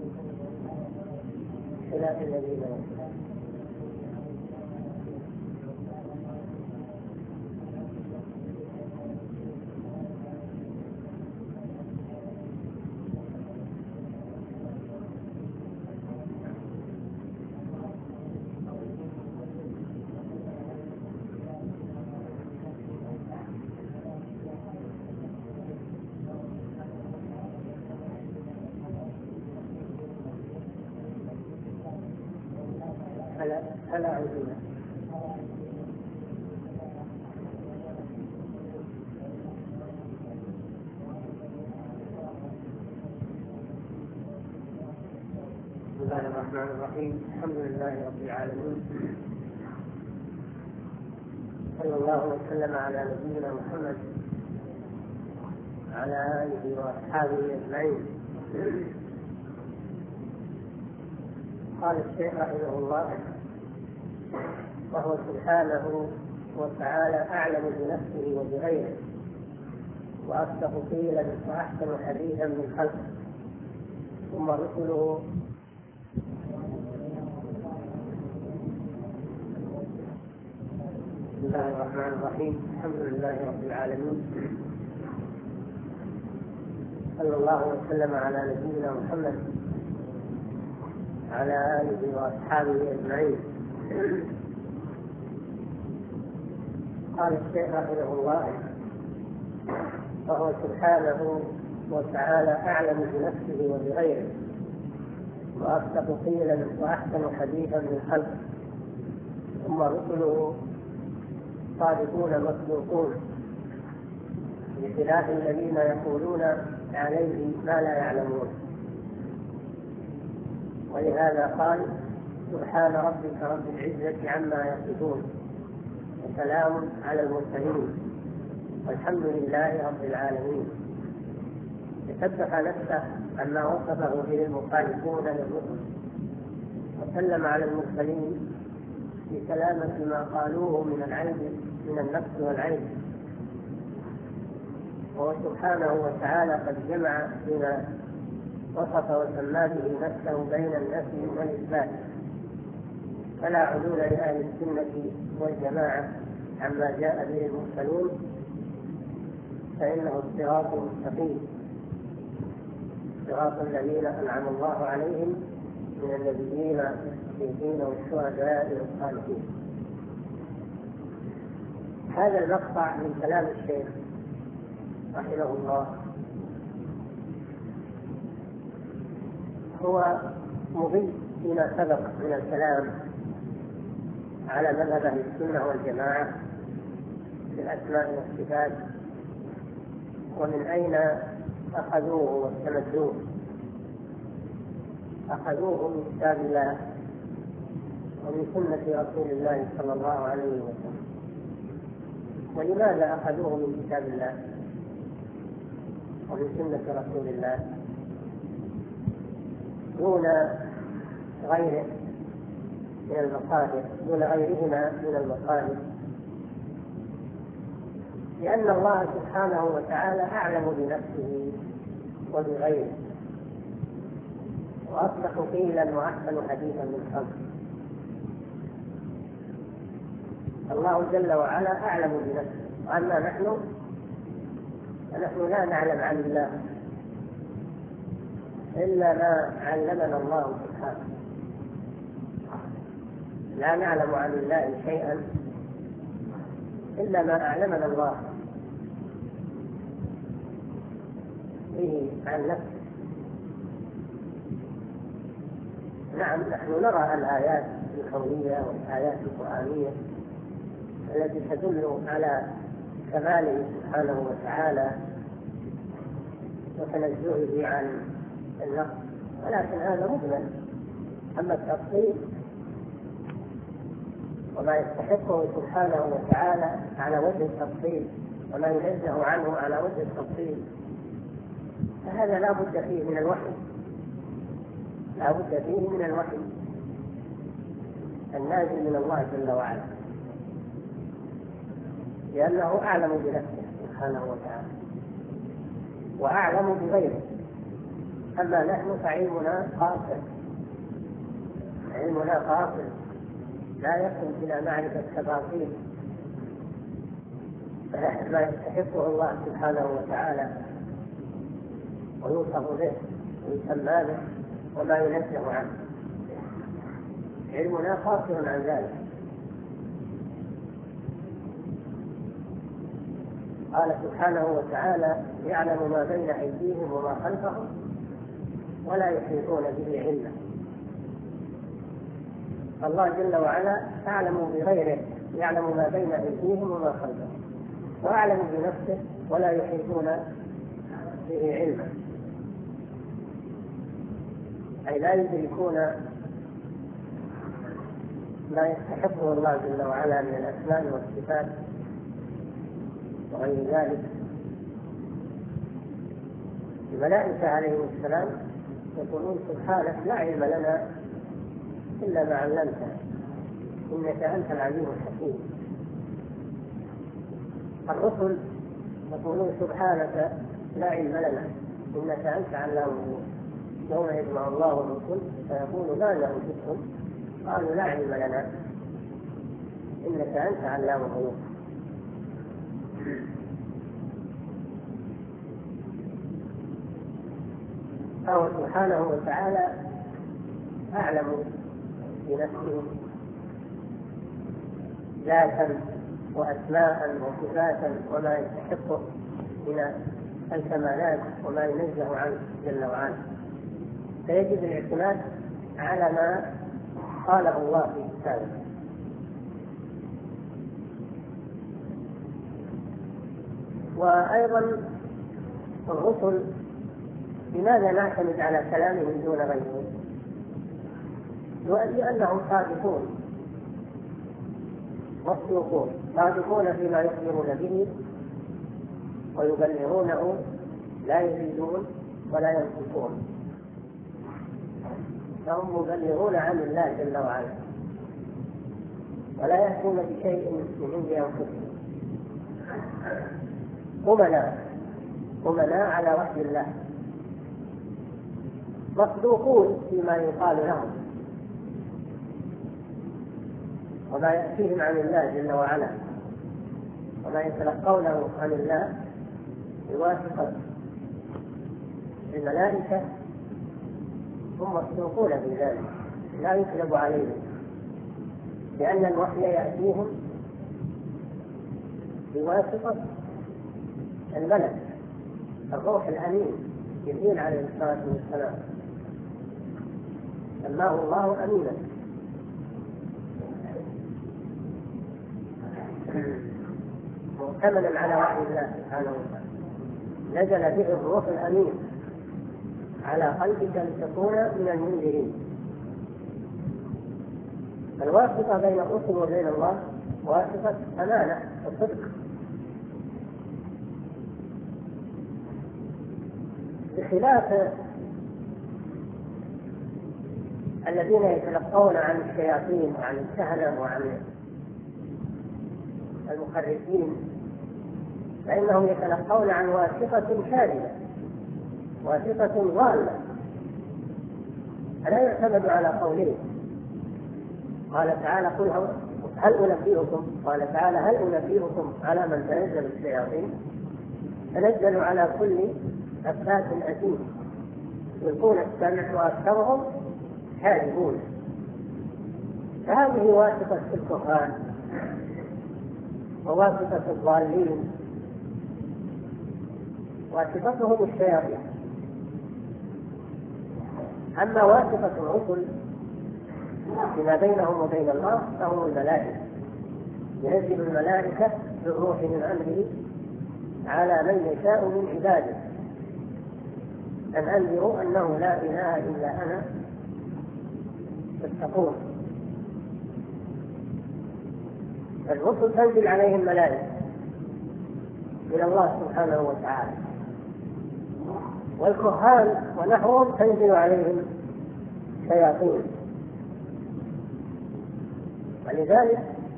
خلاف الذين فلا عزيمة. بسم الله الرحمن الرحيم. الحمد لله رب العالمين، صلى الله وسلم على نبينا محمد وعلى آله وأصحابه أجمعين. قال الشيخ رحمه الله: وهو سبحانه وتعالى أعلم بنفسه وبغيره، وأصدق قيلا وأحسن حديثا من خلقه، ثم رسله بسم الله الرحمن الرحيم. الحمد لله رب العالمين، صلى الله وسلم على نبينا محمد وعلى آله وأصحابه أجمعين. قال الشيخ رحمه الله: وهو سبحانه وتعالى أعلم بنفسه وبغيره، وأصدق قيلا وأحسن حديثا من خلقه، ثم رسله صادقون مصدوقون، بخلاف الذين يقولون عليه ما لا يعلمون. ولهذا قال: سبحان ربك رب العزة عما يصفون، وسلام على المرسلين، والحمد لله رب العالمين. تسبح نفسه عما وصفه به المخالفون للرسل، وسلم على المرسلين بسلامة ما قالوه من العيب من النفس والعيب. وهو سبحانه وتعالى قد جمع بما وصف وسمى به نفسه بين النفي والإثبات، فلا عدول لأهل السنة والجماعة عما جاء به المرسلون، فإنه الصراط المستقيم، صراط الذين أنعم الله عليهم من النبيين والصديقين والشهداء والصالحين. هذا المقطع من كلام الشيخ رحمه الله هو مضيف فيما سبق من الكلام على مذهب أهل السنة والجماعة في الأسماء والصفات، ومن أين أخذوه واستمدوه. أخذوه من كتاب الله ومن سنة رسول الله صلى الله عليه وسلم. ولماذا أخذوه من كتاب الله ومن سنة رسول الله دون غيره من المصادر، دون غيرهما من المصادر؟ لأن الله سبحانه وتعالى أعلم بنفسه وبغيره، وأصدق قيلا وأحسن حديثا من خلقه. الله جل وعلا أعلم بنفسه، وأما نحن فنحن لا نعلم عن الله إلا ما علمنا الله سبحانه. لا نعلم عن الله شيئا إلا ما أعلمنا الله به عن نفسه. نعم، نحن نرى الآيات الكونية والآيات القرآنية التي تدل على كماله سبحانه وتعالى وتنزهه عن النقص، ولكن هذا مجمل. أما التفصيل وما يستحقه سبحانه وتعالى على وجه التفصيل وما ينزه عنه على وجه التفصيل، فهذا لا بد فيه من الوحي، لا بد فيه من الوحي النازل من الله جل وعلا، لأنه أعلم بنفسه سبحانه وتعالى وأعلم بغيره. أما نحن فعلمنا قاصر، علمنا قاصر لا يصل إلى معرفة تفاصيل ما يستحقه الله سبحانه وتعالى ويوصف به ويسمى به وما ينزه عنه. علمنا قاصر عن ذلك. قال سبحانه وتعالى: يعلم ما بين أيديهم وما خلفهم ولا يحيطون به علما. الله جل وعلا أعلم بغيره، يعلم ما بين أيديهم وما خلفهم، وأعلم بنفسه ولا يحيطون به علما، أي لا يدركون ما يستحقه الله جل وعلا من الأسماء والصفات وغير ذلك الملائكة عليهم السلام يقولون سبحانك لا علم لنا إلا ما علمتنا إنك أنت العليم الحكيم. الرسل يقولون سبحانك لا علم لنا إنك أنت علام الغيوب. يوم يجمع الله الرسل فيقول ماذا أوتيتم؟ قالوا لا علم لنا إنك أنت علام الغيوب. فهو سبحانه وتعالى أعلم بنفسه ذاتا وأسماء وصفاتا وما يستحقه من الكمالات وما ينزه عنه جل وعلا، فيجب الاعتماد على ما قاله الله في كتابه. وأيضا الرسل لماذا نعتمد على كلامهم دون غيرهم؟ لأنهم صادقون مصدوقون، صادقون فيما يخبرون به ويبلغونه، لا يزيدون ولا ينقصون، فهم مبلغون عن الله جل وعلا ولا يأتون بشيء من عند أنفسهم، أمناء على وحي الله، مصدوقون فيما يقال لهم وما يأتيهم عن الله جل وعلا وما يتلقونه عن الله بواسطة الملائكة، هم مصدوقون في ذلك لا يكذب عليهم، لأن الوحي يأتيهم بواسطة الملك الروح الأمين جبريل عليه الصلاة والسلام، سماه الله أمينا. مؤتمنا على وحي الله سبحانه وتعالى، نزل به الروح الأمين على قلبك لتكون من المنذرين. الواسطة بين الرسل وبين الله واسطة أمانة وصدق، بخلاف الذين يتلقون عن الشياطين وعن الكهنة وعن المخرفين، فإنهم يتلقون عن واسطة كاذبة، واسطة ضالة، فلا يعتمد على قولهم. قال تعالى قل هل أنبئكم، قال تعالى هل أنبئكم على من تنزل الشياطين؟ تنزل على كل أفاك أثيم يلقون السمع وأكثرهم كاذبون. فهذه واسطة الكفار وواسطة الضالين، واسطتهم الشياطين. أما واسطة الرسل فيما بينهم وبين الله فهم الملائكة، ينزل الملائكة بالروح من أمره على من يشاء من عباده أن أنذروا أنه لا إله إلا أنا فاتقون. الرسل تنزل عليهم ملائكة من الله سبحانه وتعالى، والكهان ونحوهم تنزل عليهم شياطين، ولذلك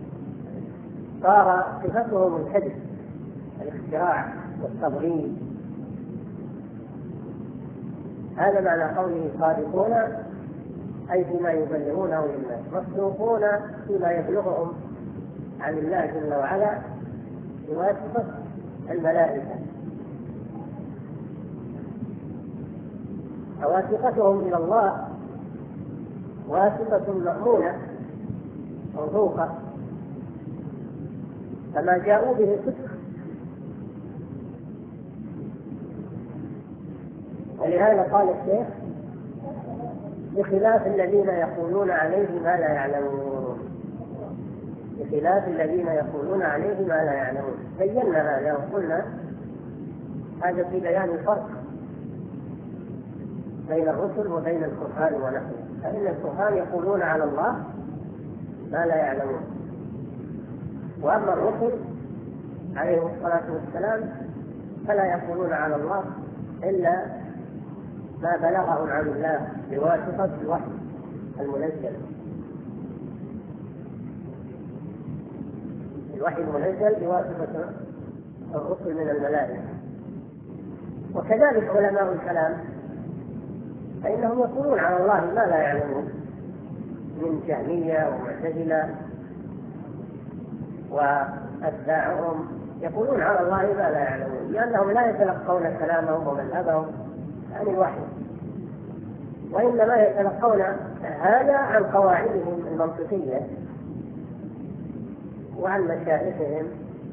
صار صفتهم الكذب، الاختراع والتضليل. هذا معنى قوله صادقون، أي فيما يبلغونه للناس، مصدوقون فيما يبلغهم عن الله جل وعلا بواسطة الملائكة. فواسطتهم إلى الله واسطة مأمونة موثوقة، فما جاءوا به صدق. ولهذا قال الشيخ بخلاف الذين يقولون عليه ما لا يعلمون، بخلاف الذين يقولون عليه ما لا يعلمون. بينا هذا وقلنا هذا في بيان الفرق بين الرسل وبين الكهان ونحوهم. فإن الكهان يقولون على الله ما لا يعلمون، وأما الرسل عليهم الصلاة والسلام فلا يقولون على الله إلا ما بلغهم عن الله بواسطة الوحي المنزل. الوحي المنزل بواسطة الرسل من الملائكة. وكذلك علماء الكلام فإنهم يقولون على الله ما لا يعلمون، من جهمية ومعتزلة وأتباعهم يقولون على الله ما لا يعلمون، لأنهم لا يتلقون كلامهم ومذهبهم عن الوحي، وإنما يتلقون هذا عن قواعدهم المنطقية وعن مشايخهم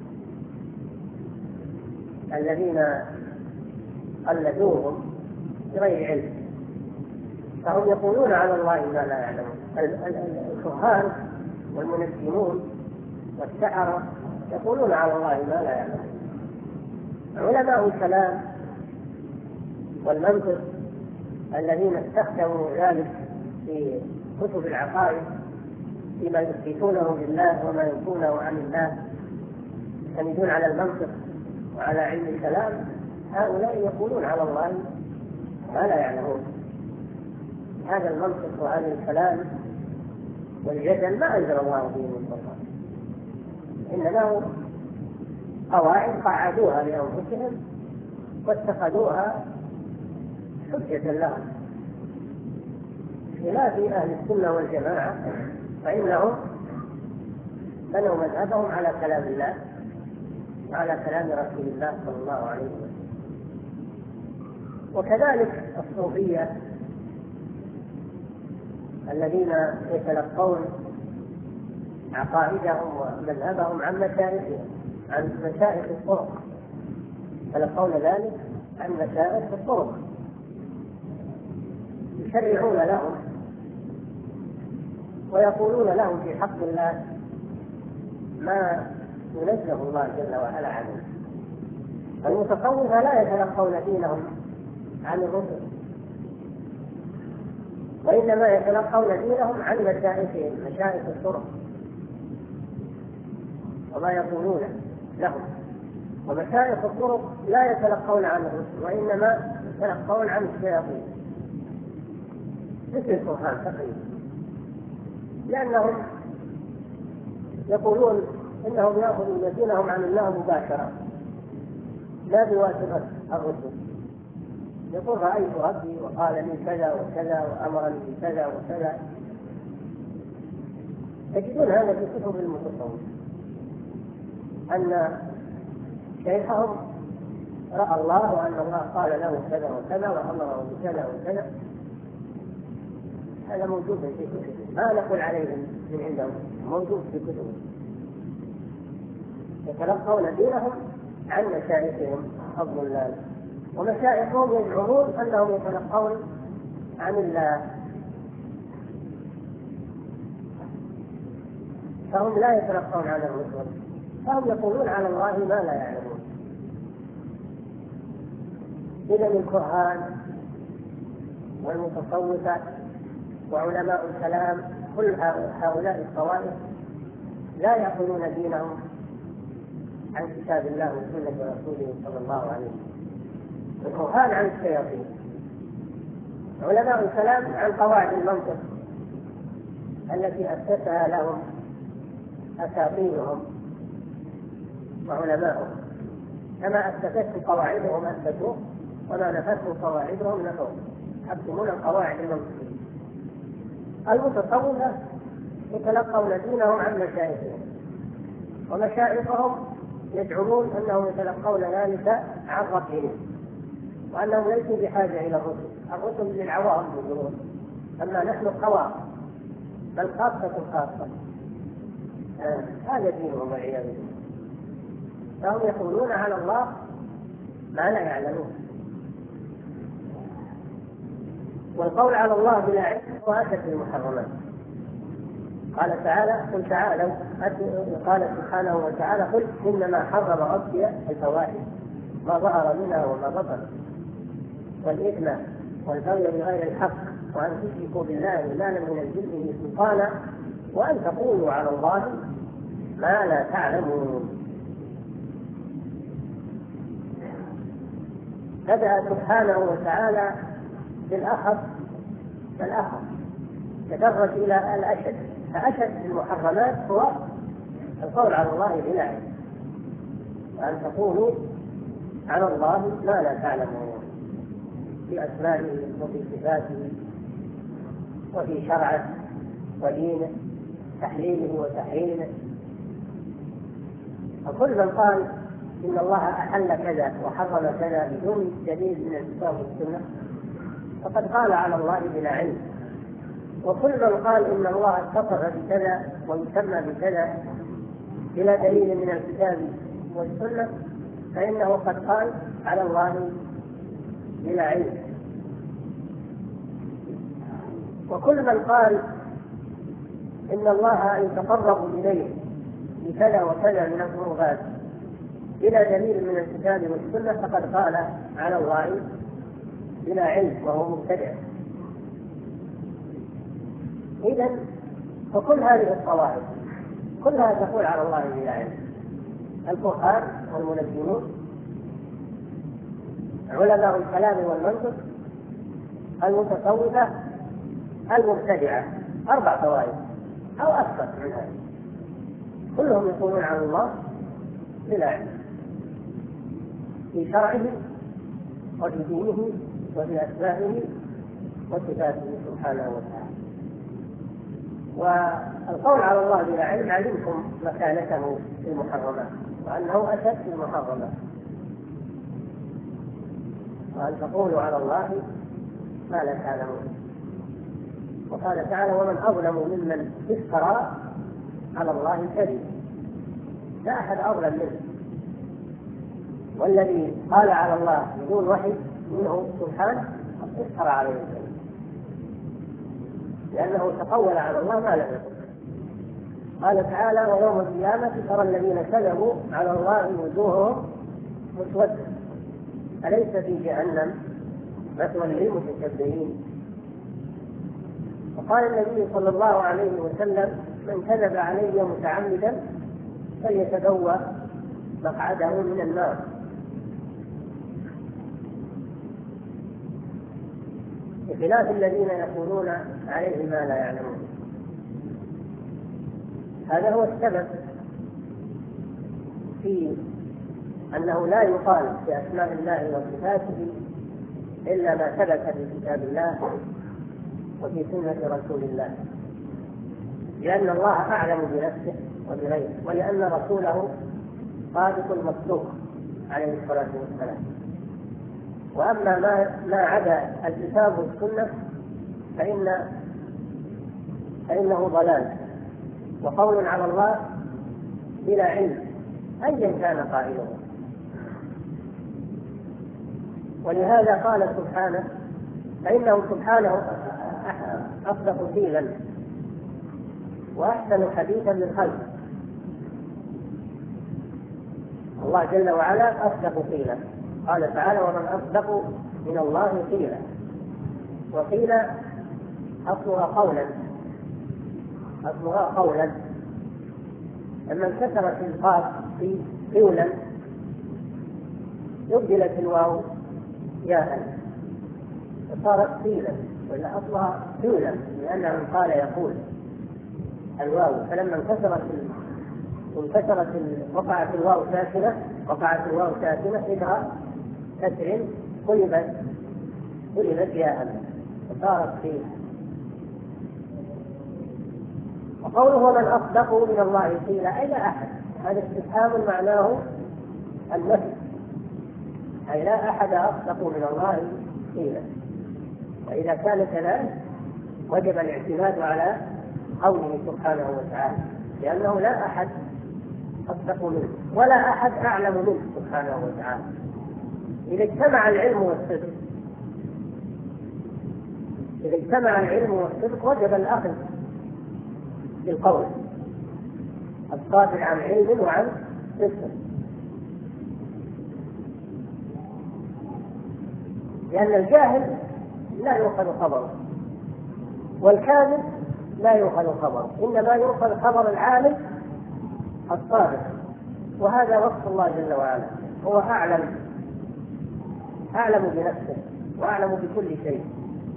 الذين قلدوهم بغير علم، فهم يقولون على الله ما لا يعلمون. الكهان والمنجمون والسحرة يقولون على الله ما لا يعلمون. علماء الكلام والمنطق الذين استخدموا ذلك في كتب العقائد فيما يثبتونه لله وما ينفونه عن الله، يعتمدون على المنطق وعلى علم الكلام، هؤلاء يقولون على الله ما لا يعلمون. هذا المنطق وهذا الكلام والجدل ما أنزل الله به من سلطان، إنما قواعد قعدوها لأنفسهم واتخذوها حجة لهم، خلاف أهل السنة والجماعة فإنهم بنوا مذهبهم على كلام الله وعلى كلام رسول الله صلى الله عليه وسلم. وكذلك الصوفية الذين يتلقون عقائدهم ومذهبهم عن مشايخهم، عن مشايخ الطرق، يتلقون ذلك عن مشايخ الطرق، يشرعون لهم ويقولون لهم في حق الله ما ينزه الله جل وعلا عنه. المتصوفة لا يتلقون دينهم عن الرسل، وإنما يتلقون دينهم عن مشايخهم، مشايخ الطرق، وما يقولون لهم. ومشايخ الطرق لا يتلقون عن الرسل، وإنما يتلقون عن الشياطين مثل القرآن تقريبا، لأنهم يقولون إنهم يأخذون دينهم عن الله مباشرة لا بواسطة الرسل. يقول رأيت ربي وقال لي كذا وكذا وأمرني بكذا وكذا. تجدون هذا في كتب المتصوف أن شيخهم رأى الله وأن الله قال له كذا وكذا وأمره بكذا وكذا. هذا موجود في كتب، ما نقول عليهم من عندهم، موجود في كتب. يتلقون دينهم عن مشايخهم الضلال، ومشايخهم يزعمون أنهم يتلقون عن الله، فهم لا يتلقون عن الرسل، فهم يقولون على الله ما لا يعلمون. إذن الكهان والمتصوفة وعلماء الكلام كل هؤلاء الطوائف لا يأخذون دينهم عن كتاب الله وسنة رسوله صلى الله عليه وسلم. الكهان عن الشياطين، علماء الكلام عن قواعد المنطق التي أسسها لهم أساطيرهم وعلماؤهم، كما أسسته قواعدهم أسسوه، وما نفته قواعدهم نفوه، يحكمون القواعد المنطقية. المتصوفة يتلقون دينهم عن مشايخهم، ومشايخهم يزعمون أنهم يتلقون ذلك عن ربهم، وأنهم ليسوا بحاجة إلى الرسل. الرسل للعوام يقولون، أما نحن الخواص بل خاصة خاصة. هذا دينهم والعياذ بالله. فهم يقولون على الله ما لا يعلمون. والقول على الله بلا علم هو أشد المحرمات. قال تعالى: قل تعالوا، قال سبحانه وتعالى: قل إنما حرم ربي الفواحش ما ظهر منها وما بطن والإثم والبغي بغير الحق وأن تشركوا بالله ما لم ينزل به سلطانا وأن تقولوا على الله ما لا تعلمون. بدأ سبحانه وتعالى بالأخص تدرج إلى الأشد، فأشد المحرمات هو القول على الله بلا علم، وأن تقولوا على الله ما لا تعلمون في أسمائه وفي صفاته وفي شرعه ودينه، تحليله وتحريمه. وكل من قال إن الله أحل كذا وحرم كذا بدون دليل من الكتاب والسنة فقد قال على الله بلا علم. وكل من قال إن الله اتصف بكذا ويسمى بكذا بلا دليل من الكتاب والسنة فإنه قد قال على الله بلا علم. وكل من قال إن الله يتقرب إليه بكذا وكذا من القربات بلا دليل من الكتاب والسنة فقد قال على الله بلا علم وهو مبتدع. إذن فكل هذه الطوائف كلها تقول على الله بلا علم، الفقهاء والمنجمون، علماء الكلام والمنطق، المتصوفة، المبتدعة، 4 طوائف أو أكثر من هذا، كلهم يقولون على الله بلا علم في شرعه وفي دينه وفي أسمائه وصفاته سبحانه وتعالى. والقول على الله بلا علم علمكم مكانته في المحرمات وأنه أشد في المحرمات، وأن تقولوا على الله ما لا تعلمون. وقال تعالى ومن أظلم ممن افترى على الله كذب، لا أحد أظلم منه. والذي قال على الله بدون وحي منه سبحانه افترى عليه الكذب، لأنه تقول على الله ما لم يقل. قال تعالى ويوم القيامة ترى الذين كذبوا على الله وجوههم مسودة أليس في جهنم مثوى للمتكبرين. وقال النبي صلى الله عليه وسلم من كذب علي متعمدا فليتبوأ مقعده من النار. بخلاف الذين يقولون عليه ما لا يعلمون. هذا هو السبب في أنه لا يقال في أسماء الله وصفاته إلا ما ثبت في كتاب الله وفي سنة رسول الله، لأن الله أعلم بنفسه وبغيره، ولأن رسوله صادق المصدوق عليه الصلاة والسلام. وأما ما عدا الكتاب والسنة فإنه ضلال وقول على الله بلا علم أيا كان قائله. ولهذا قال سبحانه فإنه سبحانه أصدق قيلا وأحسن حديثا للخلق. الله جل وعلا أصدق قيلا، قال تعالى ومن أصدق من الله قيلا. وقيل أصلها قولا لما انكسرت القاف في قولا يبدلت الواو ياء فصارت قيلا، ولا أصلها قولا لأنه من قال يقول الواو، فلما انكسرت وقعت الواو ساكنة إذا كسر قلبت ياء فصارت قيلا. وقوله من أصدق من الله قيلا أي لا أحد، هذا استفهام معناه النفي، أي لا أحد أصدق من الله قيلا. وإذا كان كذلك وجب الاعتماد على قوله سبحانه وتعالى، لأنه لا أحد أصدق منه ولا أحد أعلم منه سبحانه وتعالى. إذا اجتمع العلم والصدق وجب الأخذ بالقول الصادر عن علم وعن صدق، لأن الجاهل لا يؤخذ خبره والكاذب لا يؤخذ خبره، إنما يؤخذ خبر العالم الصادق. وهذا وصف الله جل وعلا، هو أعلم بنفسه وأعلم بكل شيء،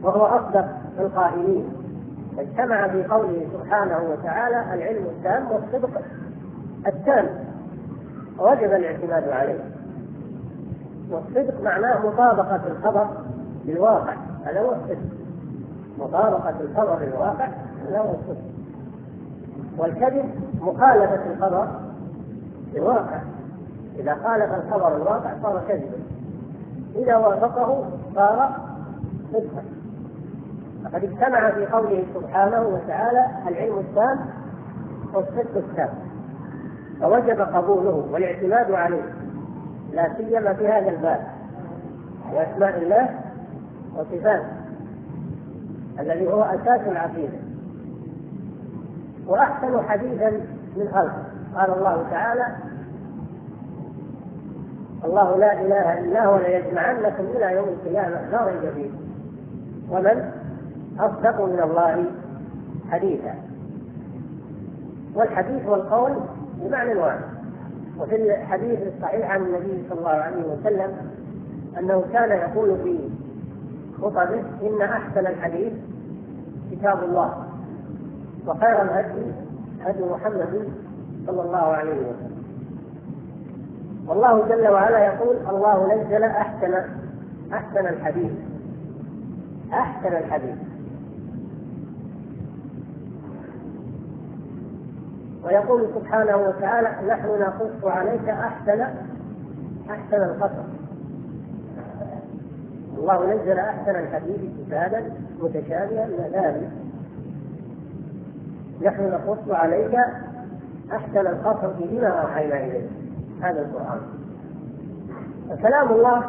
وهو أصدق القائلين، اجتمع في قوله سبحانه وتعالى العلم التام والصدق التام، وجب الاعتماد عليه. والصدق معناه مطابقة الخبر للواقع، هذا هو الصدق، مطابقة الخبر للواقع، هذا هو الصدق. والكذب مخالفة الخبر للواقع، إذا خالف الخبر الواقع صار كذبا، إذا وافقه صار صدقا. فقد اجتمع في قوله سبحانه وتعالى العلم التام والصدق التام، فوجب قبوله والاعتماد عليه، لا سيما في هذا الباب بأسماء الله وصفاته الذي هو أساس العقيدة. وأحسن حديثا من خلقه، قال الله تعالى: الله لا إله إلا هو ليجمعنكم إلى يوم القيامة لا ريب فيه، ومن أصدق من الله حديثا. والحديث والقول بمعنى واحد. وفي الحديث الصحيح عن النبي صلى الله عليه وسلم أنه كان يقول في خطبه: إن أحسن الحديث كتاب الله، وخير الهدي هدي محمد صلى الله عليه وسلم. والله جل وعلا يقول: الله نزل أحسن الحديث، أحسن الحديث. ويقول سبحانه وتعالى: نحن نقص عليك أحسن القصص. الله نزل أحسن الحديث كتابا متشابها مثاني، نحن نقص عليك أحسن القصص بما أوحينا إليك، هذا القرآن. فكلام الله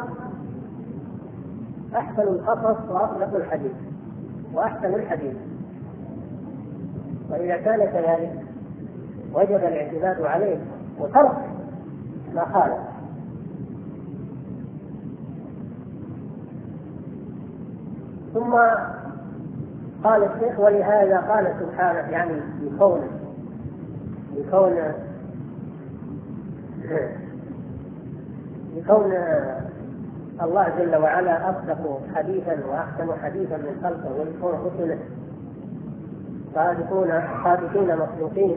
أحسن القصص وأصدق الحديث وأحسن الحديث، وإذا كان كذلك وجب الاعتماد عليه وترك ما خالف. ثم قال الشيخ: ولهذا قال سبحانه، يعني بكون الله جل وعلا أصدق حديثا وأحسن حديثا من خلقه، ويكون رسله صادقين مخلوقين.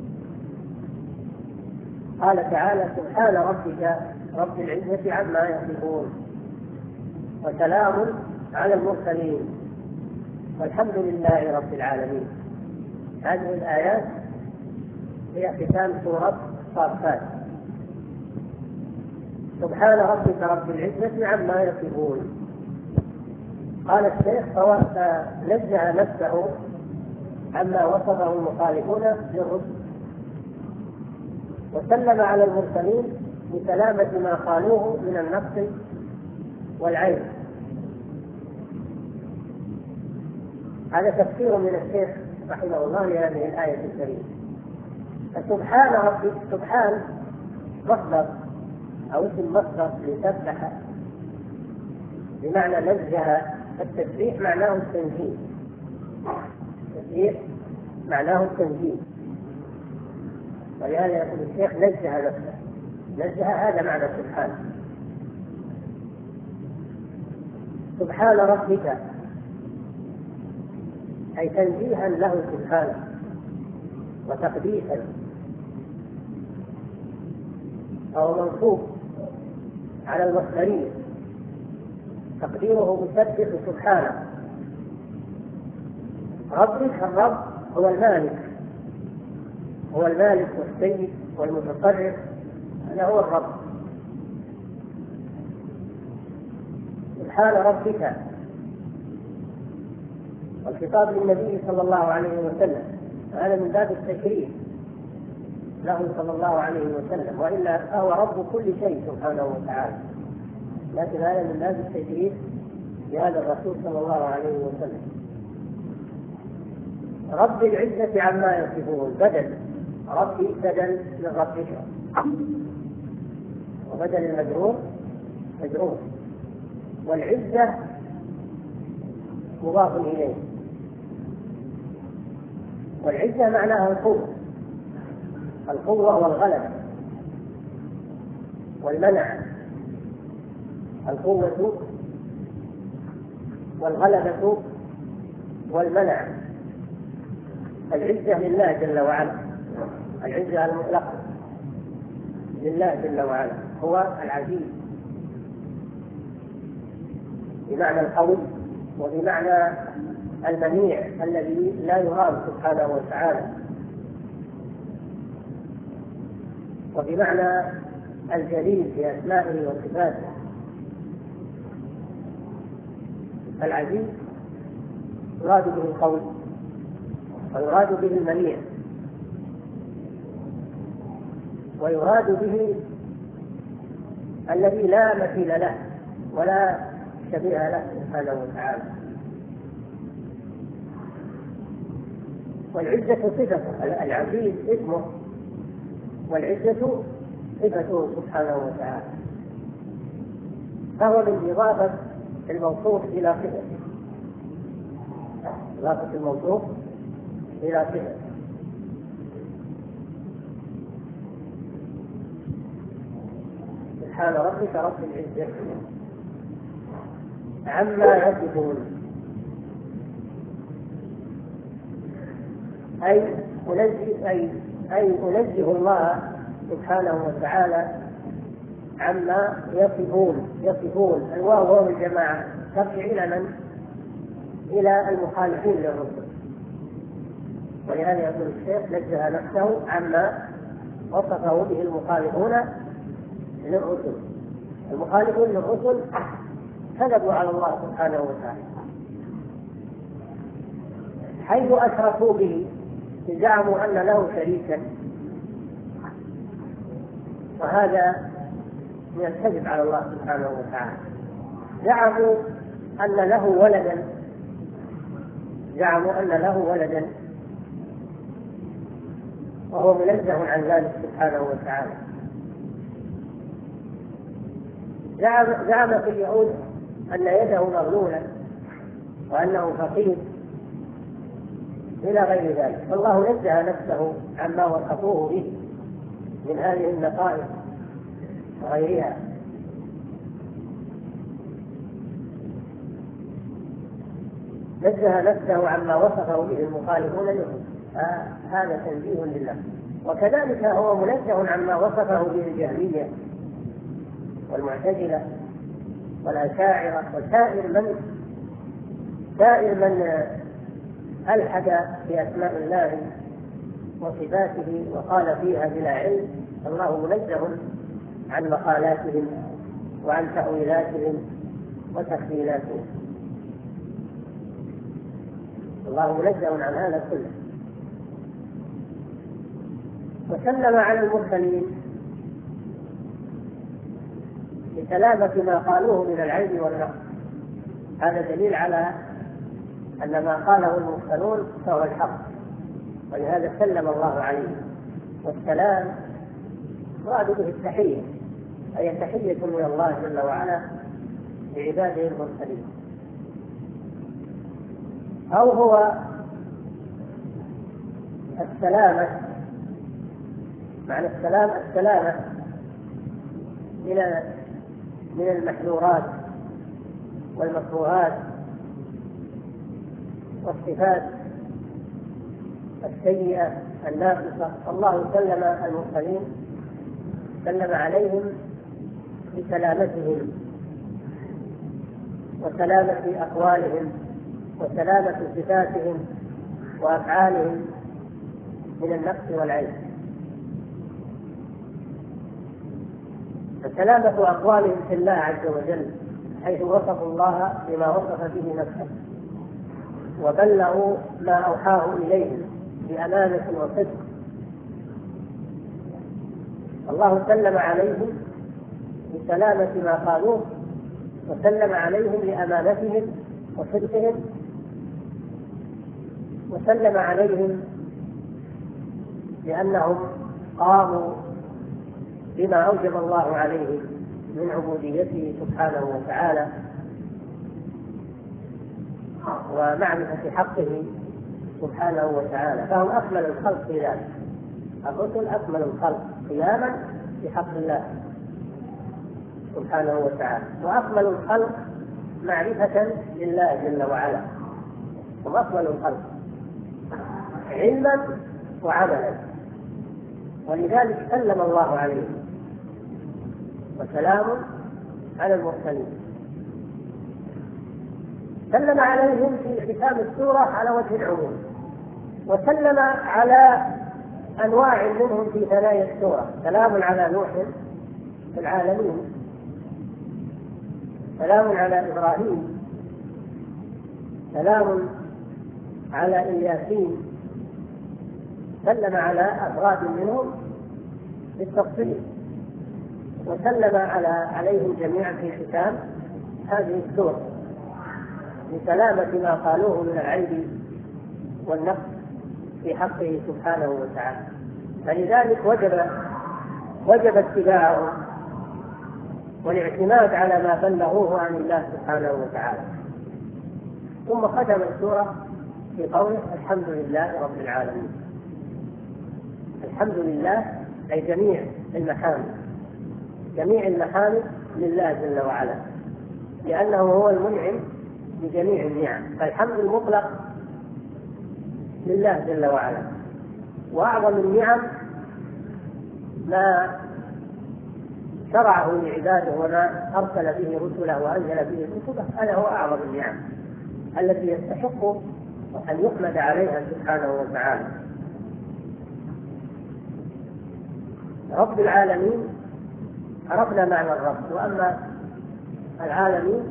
قال تعالى: سبحان ربك رب العزة عما يصفون، وسلام على المرسلين، والحمد لله رب العالمين. هذه الآيات هي ختام سورة الصافات. سبحان ربك رب العزة عما يصفون. قال الشيخ: فنزه نفسه عما وصفه المخالفون للرسل، وسلم على المرسلين بسلامة ما قالوه من النقص والعيب. هذا تفسير من الشيخ رحمه الله لهذه الآية الكريمة. فسبحان ربك، سبحان مصدر أو اسم مصدر لسبح، بمعنى نزه. التسبيح معناه التنزيه، التسبيح معناه التنزيه، ولهذا يقول الشيخ: نزه نفسه، نزه، هذا معنى سبحان. سبحان ربك أي تنزيها له سبحانه وتقديسا، أو منصوب على المصدرية، تقديره مسبح سبحانه. ربك، الرب هو المالك، هو المالك والسيد والمتصرف، هذا هو الرب. سبحان ربك، والخطاب للنبي صلى الله عليه وسلم، هذا من باب التشريف له صلى الله عليه وسلم، وإلا فهو رب كل شيء سبحانه وتعالى، لكن هذا من باب التشريف لهذا الرسول صلى الله عليه وسلم. رب العزة عما يصفون، بدل ربي بدل من ربك، وبدل المجرور مجرور، والعزة مضاف إليه، والعزة معناها القوة والغلبة والمنع. القوة والغلبة والمنع. العزة لله جل وعلا، العزة المطلقة لله جل وعلا، هو العزيز بمعنى القوي وبمعنى المنيع الذي لا يرام سبحانه وتعالى، وبمعنى الجليل في أسمائه وصفاته. العزيز يراد به القوي ويراد به المنيع ويراد به الذي لا مثيل له ولا شبيه له سبحانه وتعالى. والعزة صفته، العزيز اسمه والعزة صفته سبحانه وتعالى، فهو من إضافة الموصوف إلى صفته، إضافة الموصوف إلى صفته. سبحان ربك رب العزة عما يصفون، أي أنزه الله سبحانه وتعالى عما يصفون. الواو واو الجماعة ترجع إلى من؟ إلى المخالفين للرسل، ولهذا يقول الشيخ نزه نفسه عما وصفه به المخالفون للرسل. المخالفون للرسل كذبوا على الله سبحانه وتعالى حيث أشركوا به، زعموا أن له شريكا، وهذا من الكذب على الله سبحانه وتعالى. زعموا أن له ولدا وهو منزه عن ذلك سبحانه وتعالى. زعم في اليهود أن يده مغلولة وأنه فقير إلى غير ذلك، فالله نزه نفسه عما وصفوه به من هذه النقائص وغيرها. نزه نفسه عما وصفه به المخالفون له، هذا تنزيه لله. وكذلك هو منزه عما وصفه به الجهمية والمعتزلة والأشاعرة وسائر من ألحد في أسماء الله وصفاته وقال فيها بلا علم. الله منزه عن مقالاتهم وعن تأويلاتهم وتخيلاتهم، الله منزه عن هذا كله. وسلم على المرسلين بسلامة ما قالوه من العيب والنقص. هذا دليل على أن ما قاله المرسلون فهو الحق، ولهذا سلم الله عليه. والسلام مراد به التحية، أي تحية من الله جل وعلا لعباده المرسلين. أو هو السلامة، معنى السلامة من المحذورات والمكروهات والصفات السيئة الناقصة. الله سلم المرسلين، سلم عليهم بسلامتهم وسلامة أقوالهم وسلامة صفاتهم وأفعالهم من النقص والعيب. فسلامة أقوالهم في الله عز وجل حيث وصفوا الله بما وصف به نفسه وبلغوا ما أوحاه إليهم بأمانة وصدق. الله سلم عليهم بسلامة ما قالوه، وسلم عليهم لأمانتهم وصدقهم، وسلم عليهم لأنهم قاموا بما أوجب الله عليه من عبوديته سبحانه وتعالى ومعرفة حقه سبحانه وتعالى، فهم أكمل الخلق في ذلك. الرسل أكمل الخلق قياما بحق الله سبحانه وتعالى، وأكمل الخلق معرفة لله جل وعلا، هم أفضل الخلق علما وعملا، ولذلك سلم الله عليهم وسلام على المرسلين. سلم عليهم في ختام السورة على وجه العموم، وسلم على أنواع منهم في ثنايا السورة. سلام على نوح في العالمين، سلام على إبراهيم، سلام على الياسين، سلم على أفراد منهم بالتفصيل، وسلم عليهم جميعا في ختام هذه السورة لسلامة ما قالوه من العيب والنقص في حقه سبحانه وتعالى. فلذلك وجب اتباعه والاعتماد على ما بلغوه عن الله سبحانه وتعالى. ثم ختم السورة في قوله الحمد لله رب العالمين. الحمد لله أي جميع المحامد لله جل وعلا، لأنه هو المنعم بجميع النعم، فالحمد المطلق لله جل وعلا. وأعظم النعم ما شرعه لعباده وما أرسل به رسله وأنزل به كتبه، هذا هو أعظم النعم التي يستحق أن يحمد عليها سبحانه وتعالى. رب العالمين عرفنا معنى الرب، وأما العالمين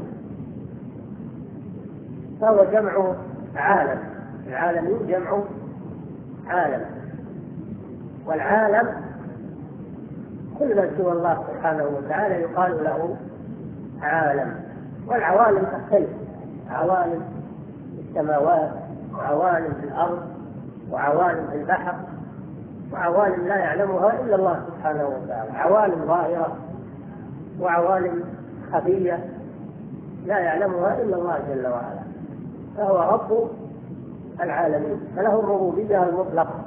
فهو جمع عالم. العالمين جمع عالم، والعالم كل من سوى الله سبحانه وتعالى يقال له عالم. والعوالم تختلف، عوالم السماوات وعوالم في الأرض وعوالم في البحر وعوالم لا يعلمها إلا الله سبحانه وتعالى، عوالم ظاهرة وعوالم خفية لا يعلمها إلا الله جل وعلا. فهو رب العالمين، فله الربوبية المطلقة،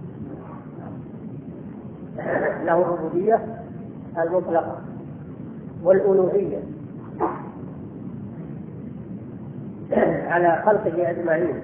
له الربوبية المطلقة والألوهية على خلقه أجمعين.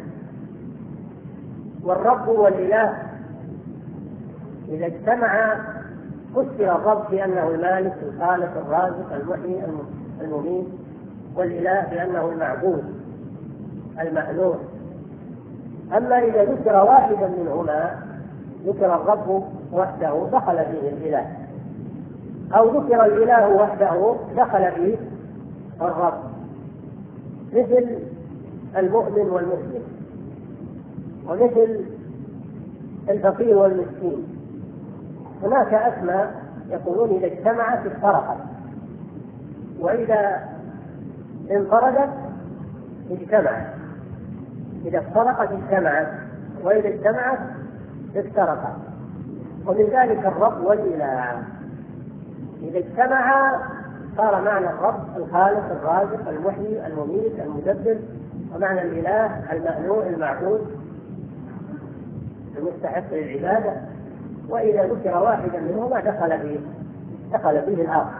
والرب والإله إذا اجتمع فسر الرب بأنه المالك الخالق الرازق المحيي المميت، والإله بأنه المعبود المألوه. أما إذا ذكر واحدا منهما، ذكر الرب وحده دخل فيه الإله، أو ذكر الإله وحده دخل فيه الرب، مثل المؤمن والمسلم، ومثل الفقير والمسكين. هناك أسماء يقولون إذا اجتمعت افترقت، وإذا انفردت اجتمعت، إذا افترقت اجتمعت، وإذا اجتمعت افترقت. ومن ذلك الرب والإله، إذا اجتمعا صار معنى الرب الخالق الرازق المحيي المميت المدبر، ومعنى الإله المألوه المعبود المستحق للعبادة. وإذا ذكر واحدا منهما دخل فيه الآخر.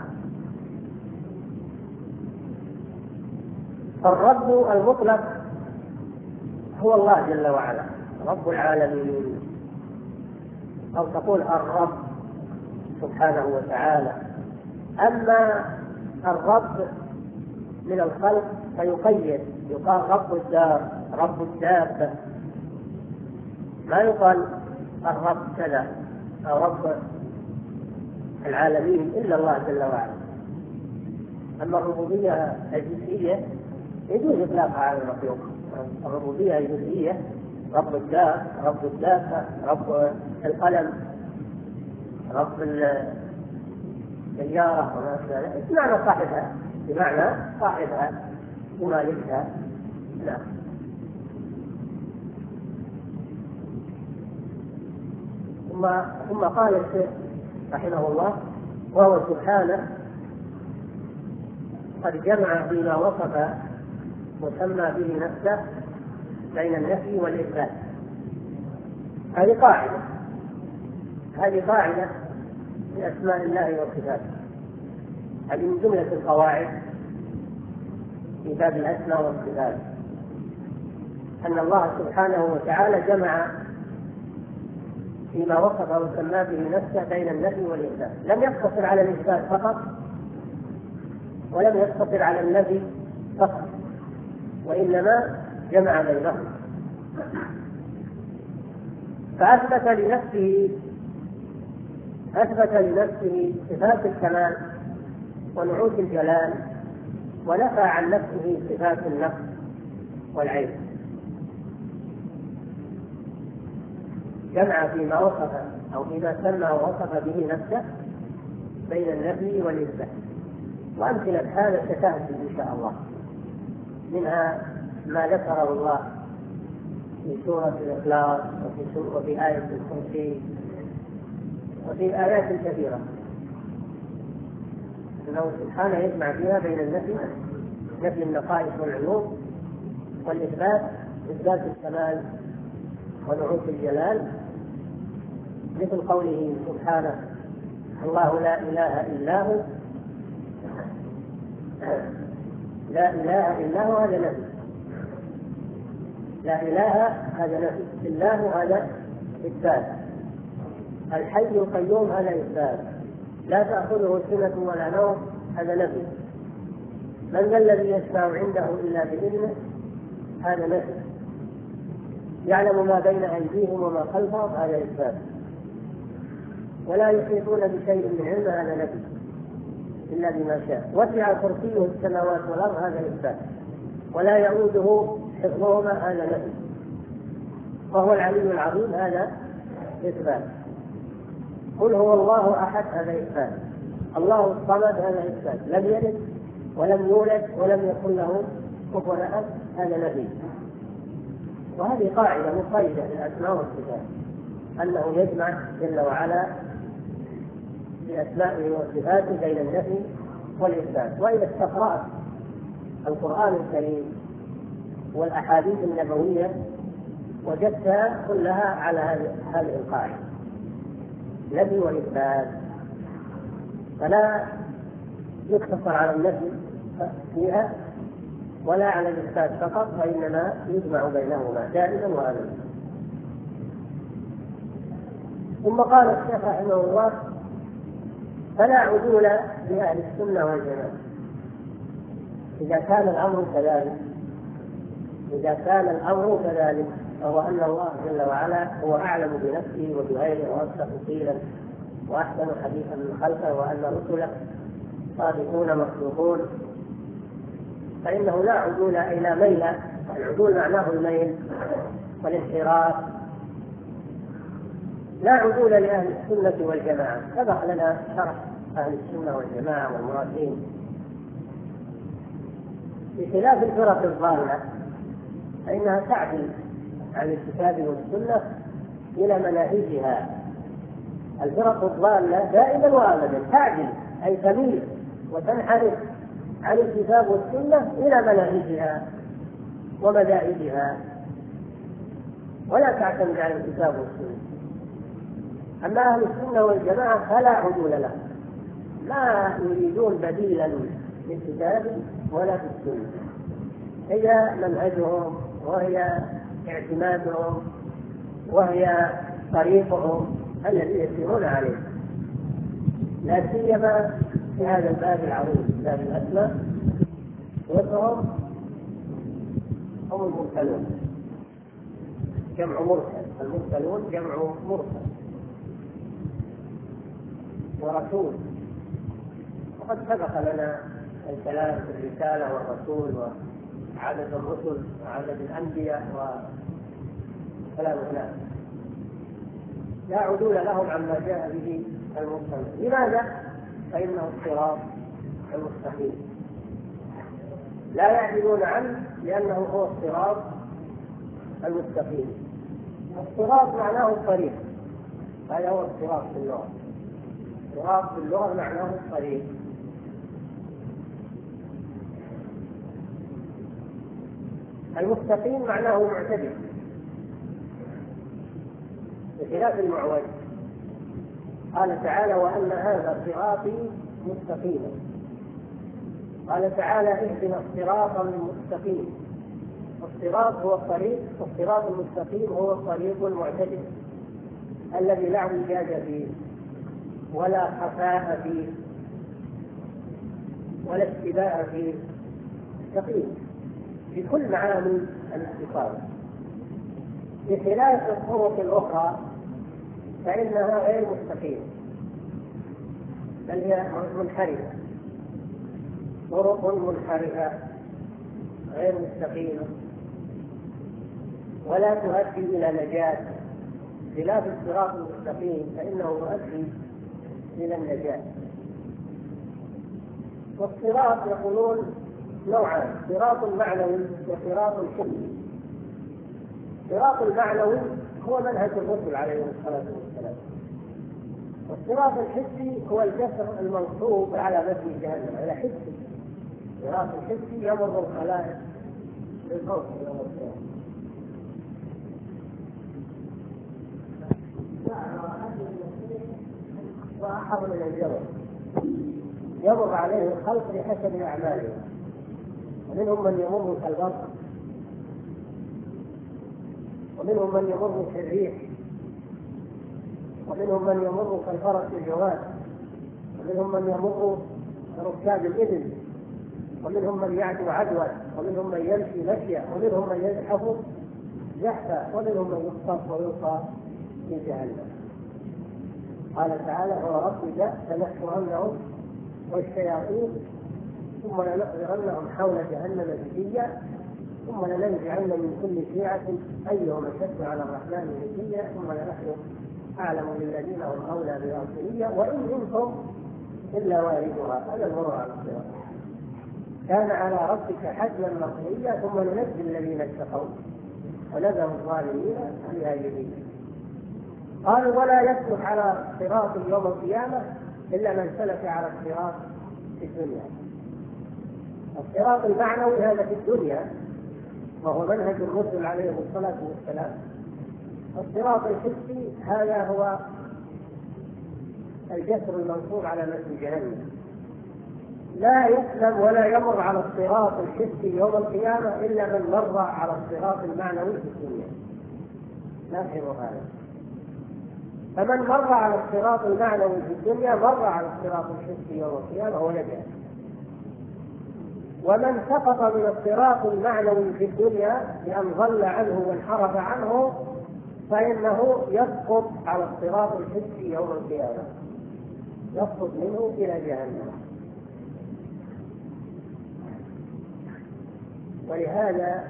فالرب المطلق هو الله جل وعلا رب العالمين، أو تقول الرب سبحانه وتعالى. أما الرب من الخلق فيقيد، يقال رب الدار، رب الدابة، ما يقال الرب كذا أو رب العالمين إلا الله جل وعلا. أما الربوبية الجزئية يجوز إطلاقها على المخلوق. الربوبية الجزئية رب الدار، رب الدابة، رب القلم، رب السيارة وما أشبه ذلك، بمعنى صاحبها، بمعنى صاحبها ومالكها. لا. ثم قال الشيخ رحمه الله: وهو سبحانه قد جمع فيما وصف وسمى به نفسه بين النفي والإثبات. هذه قاعدة في أسماء الله وصفاته، هذه من جملة القواعد في باب الأسماء والصفات، أن الله سبحانه وتعالى جمع فيما وصف وسمى به نفسه بين النفي والإثبات، لم يقتصر على الإثبات فقط ولم يقتصر على النفي فقط، وإنما جمع بينهم، فأثبت لنفسه صفات الكمال ونعوت الجلال، ونفى عن نفسه صفات النقص والعيب. جمع فيما وصف أو فيما سمى ووصف به نفسه بين النفي والإثبات، وأمثلة هذا ستأتي إن شاء الله، منها ما ذكره الله في سورة الإخلاص وفي آية الكرسي وفي آيات كثيرة، أنه سبحانه يجمع فيها بين نفي النقائص والعيوب والإثبات الكمال ونعوت الجلال، مثل قوله سبحانه الله لا إله إلا هو، لا إله إلا هو هذا نفي، لا إله هذا نفي، الله هذا إثبات، الحي القيوم هذا إثبات، لا تأخذه سنة ولا نوم هذا نفي، من ذا الذي يشفع عنده إلا بإذنه هذا نفي، يعلم ما بين أيديهم وما خلفهم هذا إثبات، ولا يحيطون بشيء من علمه هذا نفي إلا بما شاء، وسع كرسيه السماوات والأرض هذا إثبات، ولا يؤوده حفظهما هذا نفي، وهو العلي العظيم هذا إثبات، قل هو الله أحد هذا إثبات، الله الصمد هذا إثبات، لم يلد ولم يولد ولم يكن له كفوا أحد هذا نفي. وهذه قاعدة مقيدة في الأسماء والصفات، أنه يجمع جل وعلا بأسمائه وصفاته بين النفي والإثبات. وإذا استقرأت القرآن الكريم والأحاديث النبوية وجدتها كلها على هذه القاعدة، نفي وإثبات، فلا يقتصر على النفي فيها ولا على الإثبات فقط، وإنما يجمع بينهما دائما وأبدا. ثم قال الشيخ رحمه الله فلا عدول لأهل السنة والجماعة إذا كان الأمر كذلك، فهو أن الله جل وعلا هو أعلم بنفسه وبغيره وأصدق قيلا وأحسن حديثا من خلقه، وأن رسله صادقون مصدوقون، فإنه لا عدول إلى ميل، العدول معناه الميل والانحراف، لا عدول لأهل السنة والجماعة. سبق لنا شرح أهل السنة والجماعة والمرادين، بخلاف الفرق الضالة فإنها تعدل عن الكتاب والسنة إلى مناهجها. الفرق الضالة دائما وأبدا تعدل أي تميل وتنحرف عن الكتاب والسنة إلى مناهجها ومذاهبها، ولا تعتمد على الكتاب والسنة. أما أهل السنة والجماعة فلا عدول لهم، لا يريدون بديلا للكتاب ولا في السنة، هي منهجهم وهي اعتمادهم وهي طريقهم الذي يسيرون عليه، لا سيما في هذا الباب العظيم باب الأسماء، وهم المرسلون، جمع مرسل، المرسلون جمع مرسل ورسول. وقد سبق لنا الكلام في الرسالة والرسول وعدد الرسل وعدد الأنبياء وكلام الناس، لا عدول لهم عما جاء به المرسل. لماذا؟ فإنه الصراط المستقيم، لا يعدلون عنه لأنه هو الصراط المستقيم. الصراط معناه الطريق، هذا هو الصراط في اللغة، الصراط في اللغة معناه الطريق. المستقيم معناه معتدل بخلاف المعوج. قال تعالى وأن هذا صراطي مستقيما، قال تعالى اهدنا الصراط المستقيم. الصراط هو الطريق، والصراط المستقيم هو الطريق المعتدل الذي لا اعوجاج فيه ولا خفاء فيه ولا اشتباه فيه، مستقيم في كل معاني الاستقامة، بخلاف الطرق الأخرى فإنها غير مستقيمة، بل هي منحرفة، طرق منحرفة غير مستقيمة ولا تؤدي إلى نجاة، خلاف الصراط المستقيم فإنه يؤدي إلى النجاة. والصراط يقولون نوعان: صراط معنوي وصراط حسي. الصراط المعنوي هو منهج الرسل عليهم الصلاة والسلام، والصراط الحسي هو الجسر المنصوب على متن جهنم، على حسي. الصراط الحسي يمر الخلائق بالموت يوم القيامة. وآخر من الجبل يمر عليه الخلق بحسب أعمالهم، ومنهم من يمر كالبرق، ومنهم من يمر كالريح، ومنهم من يمر كالفرس الجواد، ومنهم من يمر كركاب الإبل، ومنهم من يعدو عدوى، ومنهم من يمشي مشيا، ومنهم من يزحف زحفا، ومنهم من يخطف ويلقى في جهنم. قال تعالى: وربك لنحشرنهم والشياطين ثم لنحضرنهم حول جهنم جثيا ثم لننزعن من كل شيعة أيهم أشد على الرحمن عتيا ثم لنحن أعلم بالذين هم أولى بالأرضية وإن منكم إلا واردها. هذا المر على الصراط كان على ربك حتما مقضيا ثم ننجي الذين اتقوا ونذر الظالمين فيها جثيا. قالوا: ولا يسلك على الصراط يوم القيامة إلا من سلك على الصراط في الدنيا. الصراط المعنوي هذا في الدنيا وهو منهج الرسل عليهم الصلاة والسلام. الصراط الحسي هذا هو الجسر المنصوب على متن جهنم، لا يسلم ولا يمر على الصراط الحسي يوم القيامة إلا من مر على الصراط المعنوي في الدنيا. لاحظوا هذا، فمن مر على الصراط المعنوي في الدنيا مر على الصراط الحسي يوم القيامة ونجا، ومن سقط من الصراط المعنوي في الدنيا بأن ضل عنه وانحرف عنه فإنه يسقط على الصراط الحسي يوم القيامة، يسقط منه إلى جهنم. ولهذا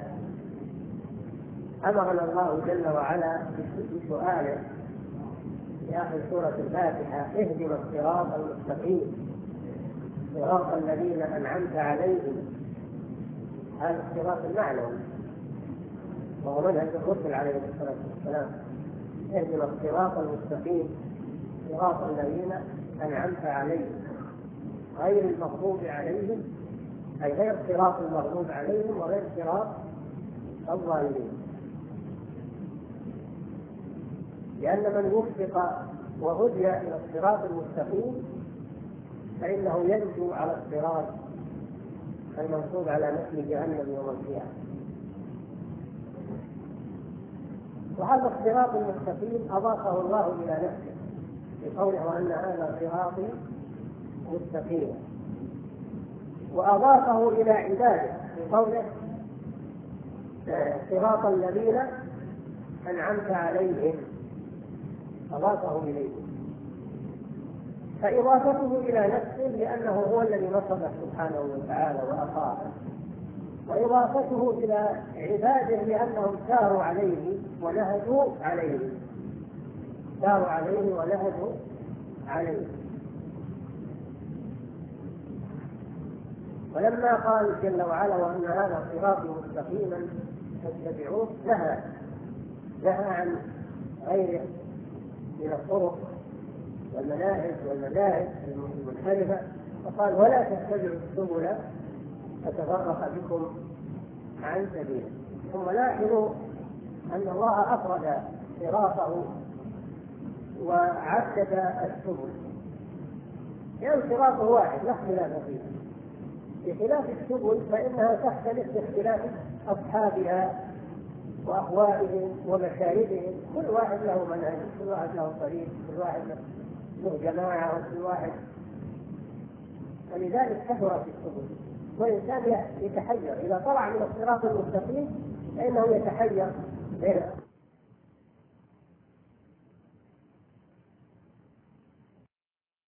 أمرنا الله جل وعلا بسؤاله في آخر سورة الفاتحة: اهدنا الصراط المستقيم صراط الذين أنعمت عليهم. هذا الصراط المعنوي وهو منهج الرسل عليه الصلاة والسلام. اهدنا الصراط المستقيم صراط الذين أنعمت عليهم غير المغضوب عليهم، أي غير صراط المغضوب عليهم وغير صراط الظالمين، لأن من وفق وهدي إلى الصراط المستقيم فإنه ينجو على الصراط المنصوب على متن جهنم يوم القيامة. وهذا الصراط المستقيم أضافه الله إلى نفسه بقوله: وأن هذا صراطي مستقيما، وأضافه إلى عباده بقوله: صراط الذين أنعمت عليهم، أضافه إليهم. فإضافته إلى نفسه لأنه هو الذي نصبه سبحانه وتعالى وأقامه، وإضافته إلى عباده لأنهم ساروا عليه ونهجوا عليه، ساروا عليه ونهجوا عليه. ولما قال جل وعلا: وأن هذا صراطي مستقيما فاتبعوه، نهى عن غيره من الطرق والمناهج والمذاهب المنحرفة، فقال: ولا تتبعوا السبل فتفرق بكم عن سبيله. ثم لاحظوا أن الله أفرد صراطه وعدد السبل، يعني صراطه واحد لا اختلاف فيه، بخلاف السبل فإنها تختلف باختلاف أصحابها وأهوائهم ومشاربهم، كل واحد له منهج، كل واحد له طريق، كل واحد له جماعة، وكل واحد، ولذلك كثرت السبل. والإنسان يتحير إذا طلع من الصراط المستقيم فإنه يتحير بين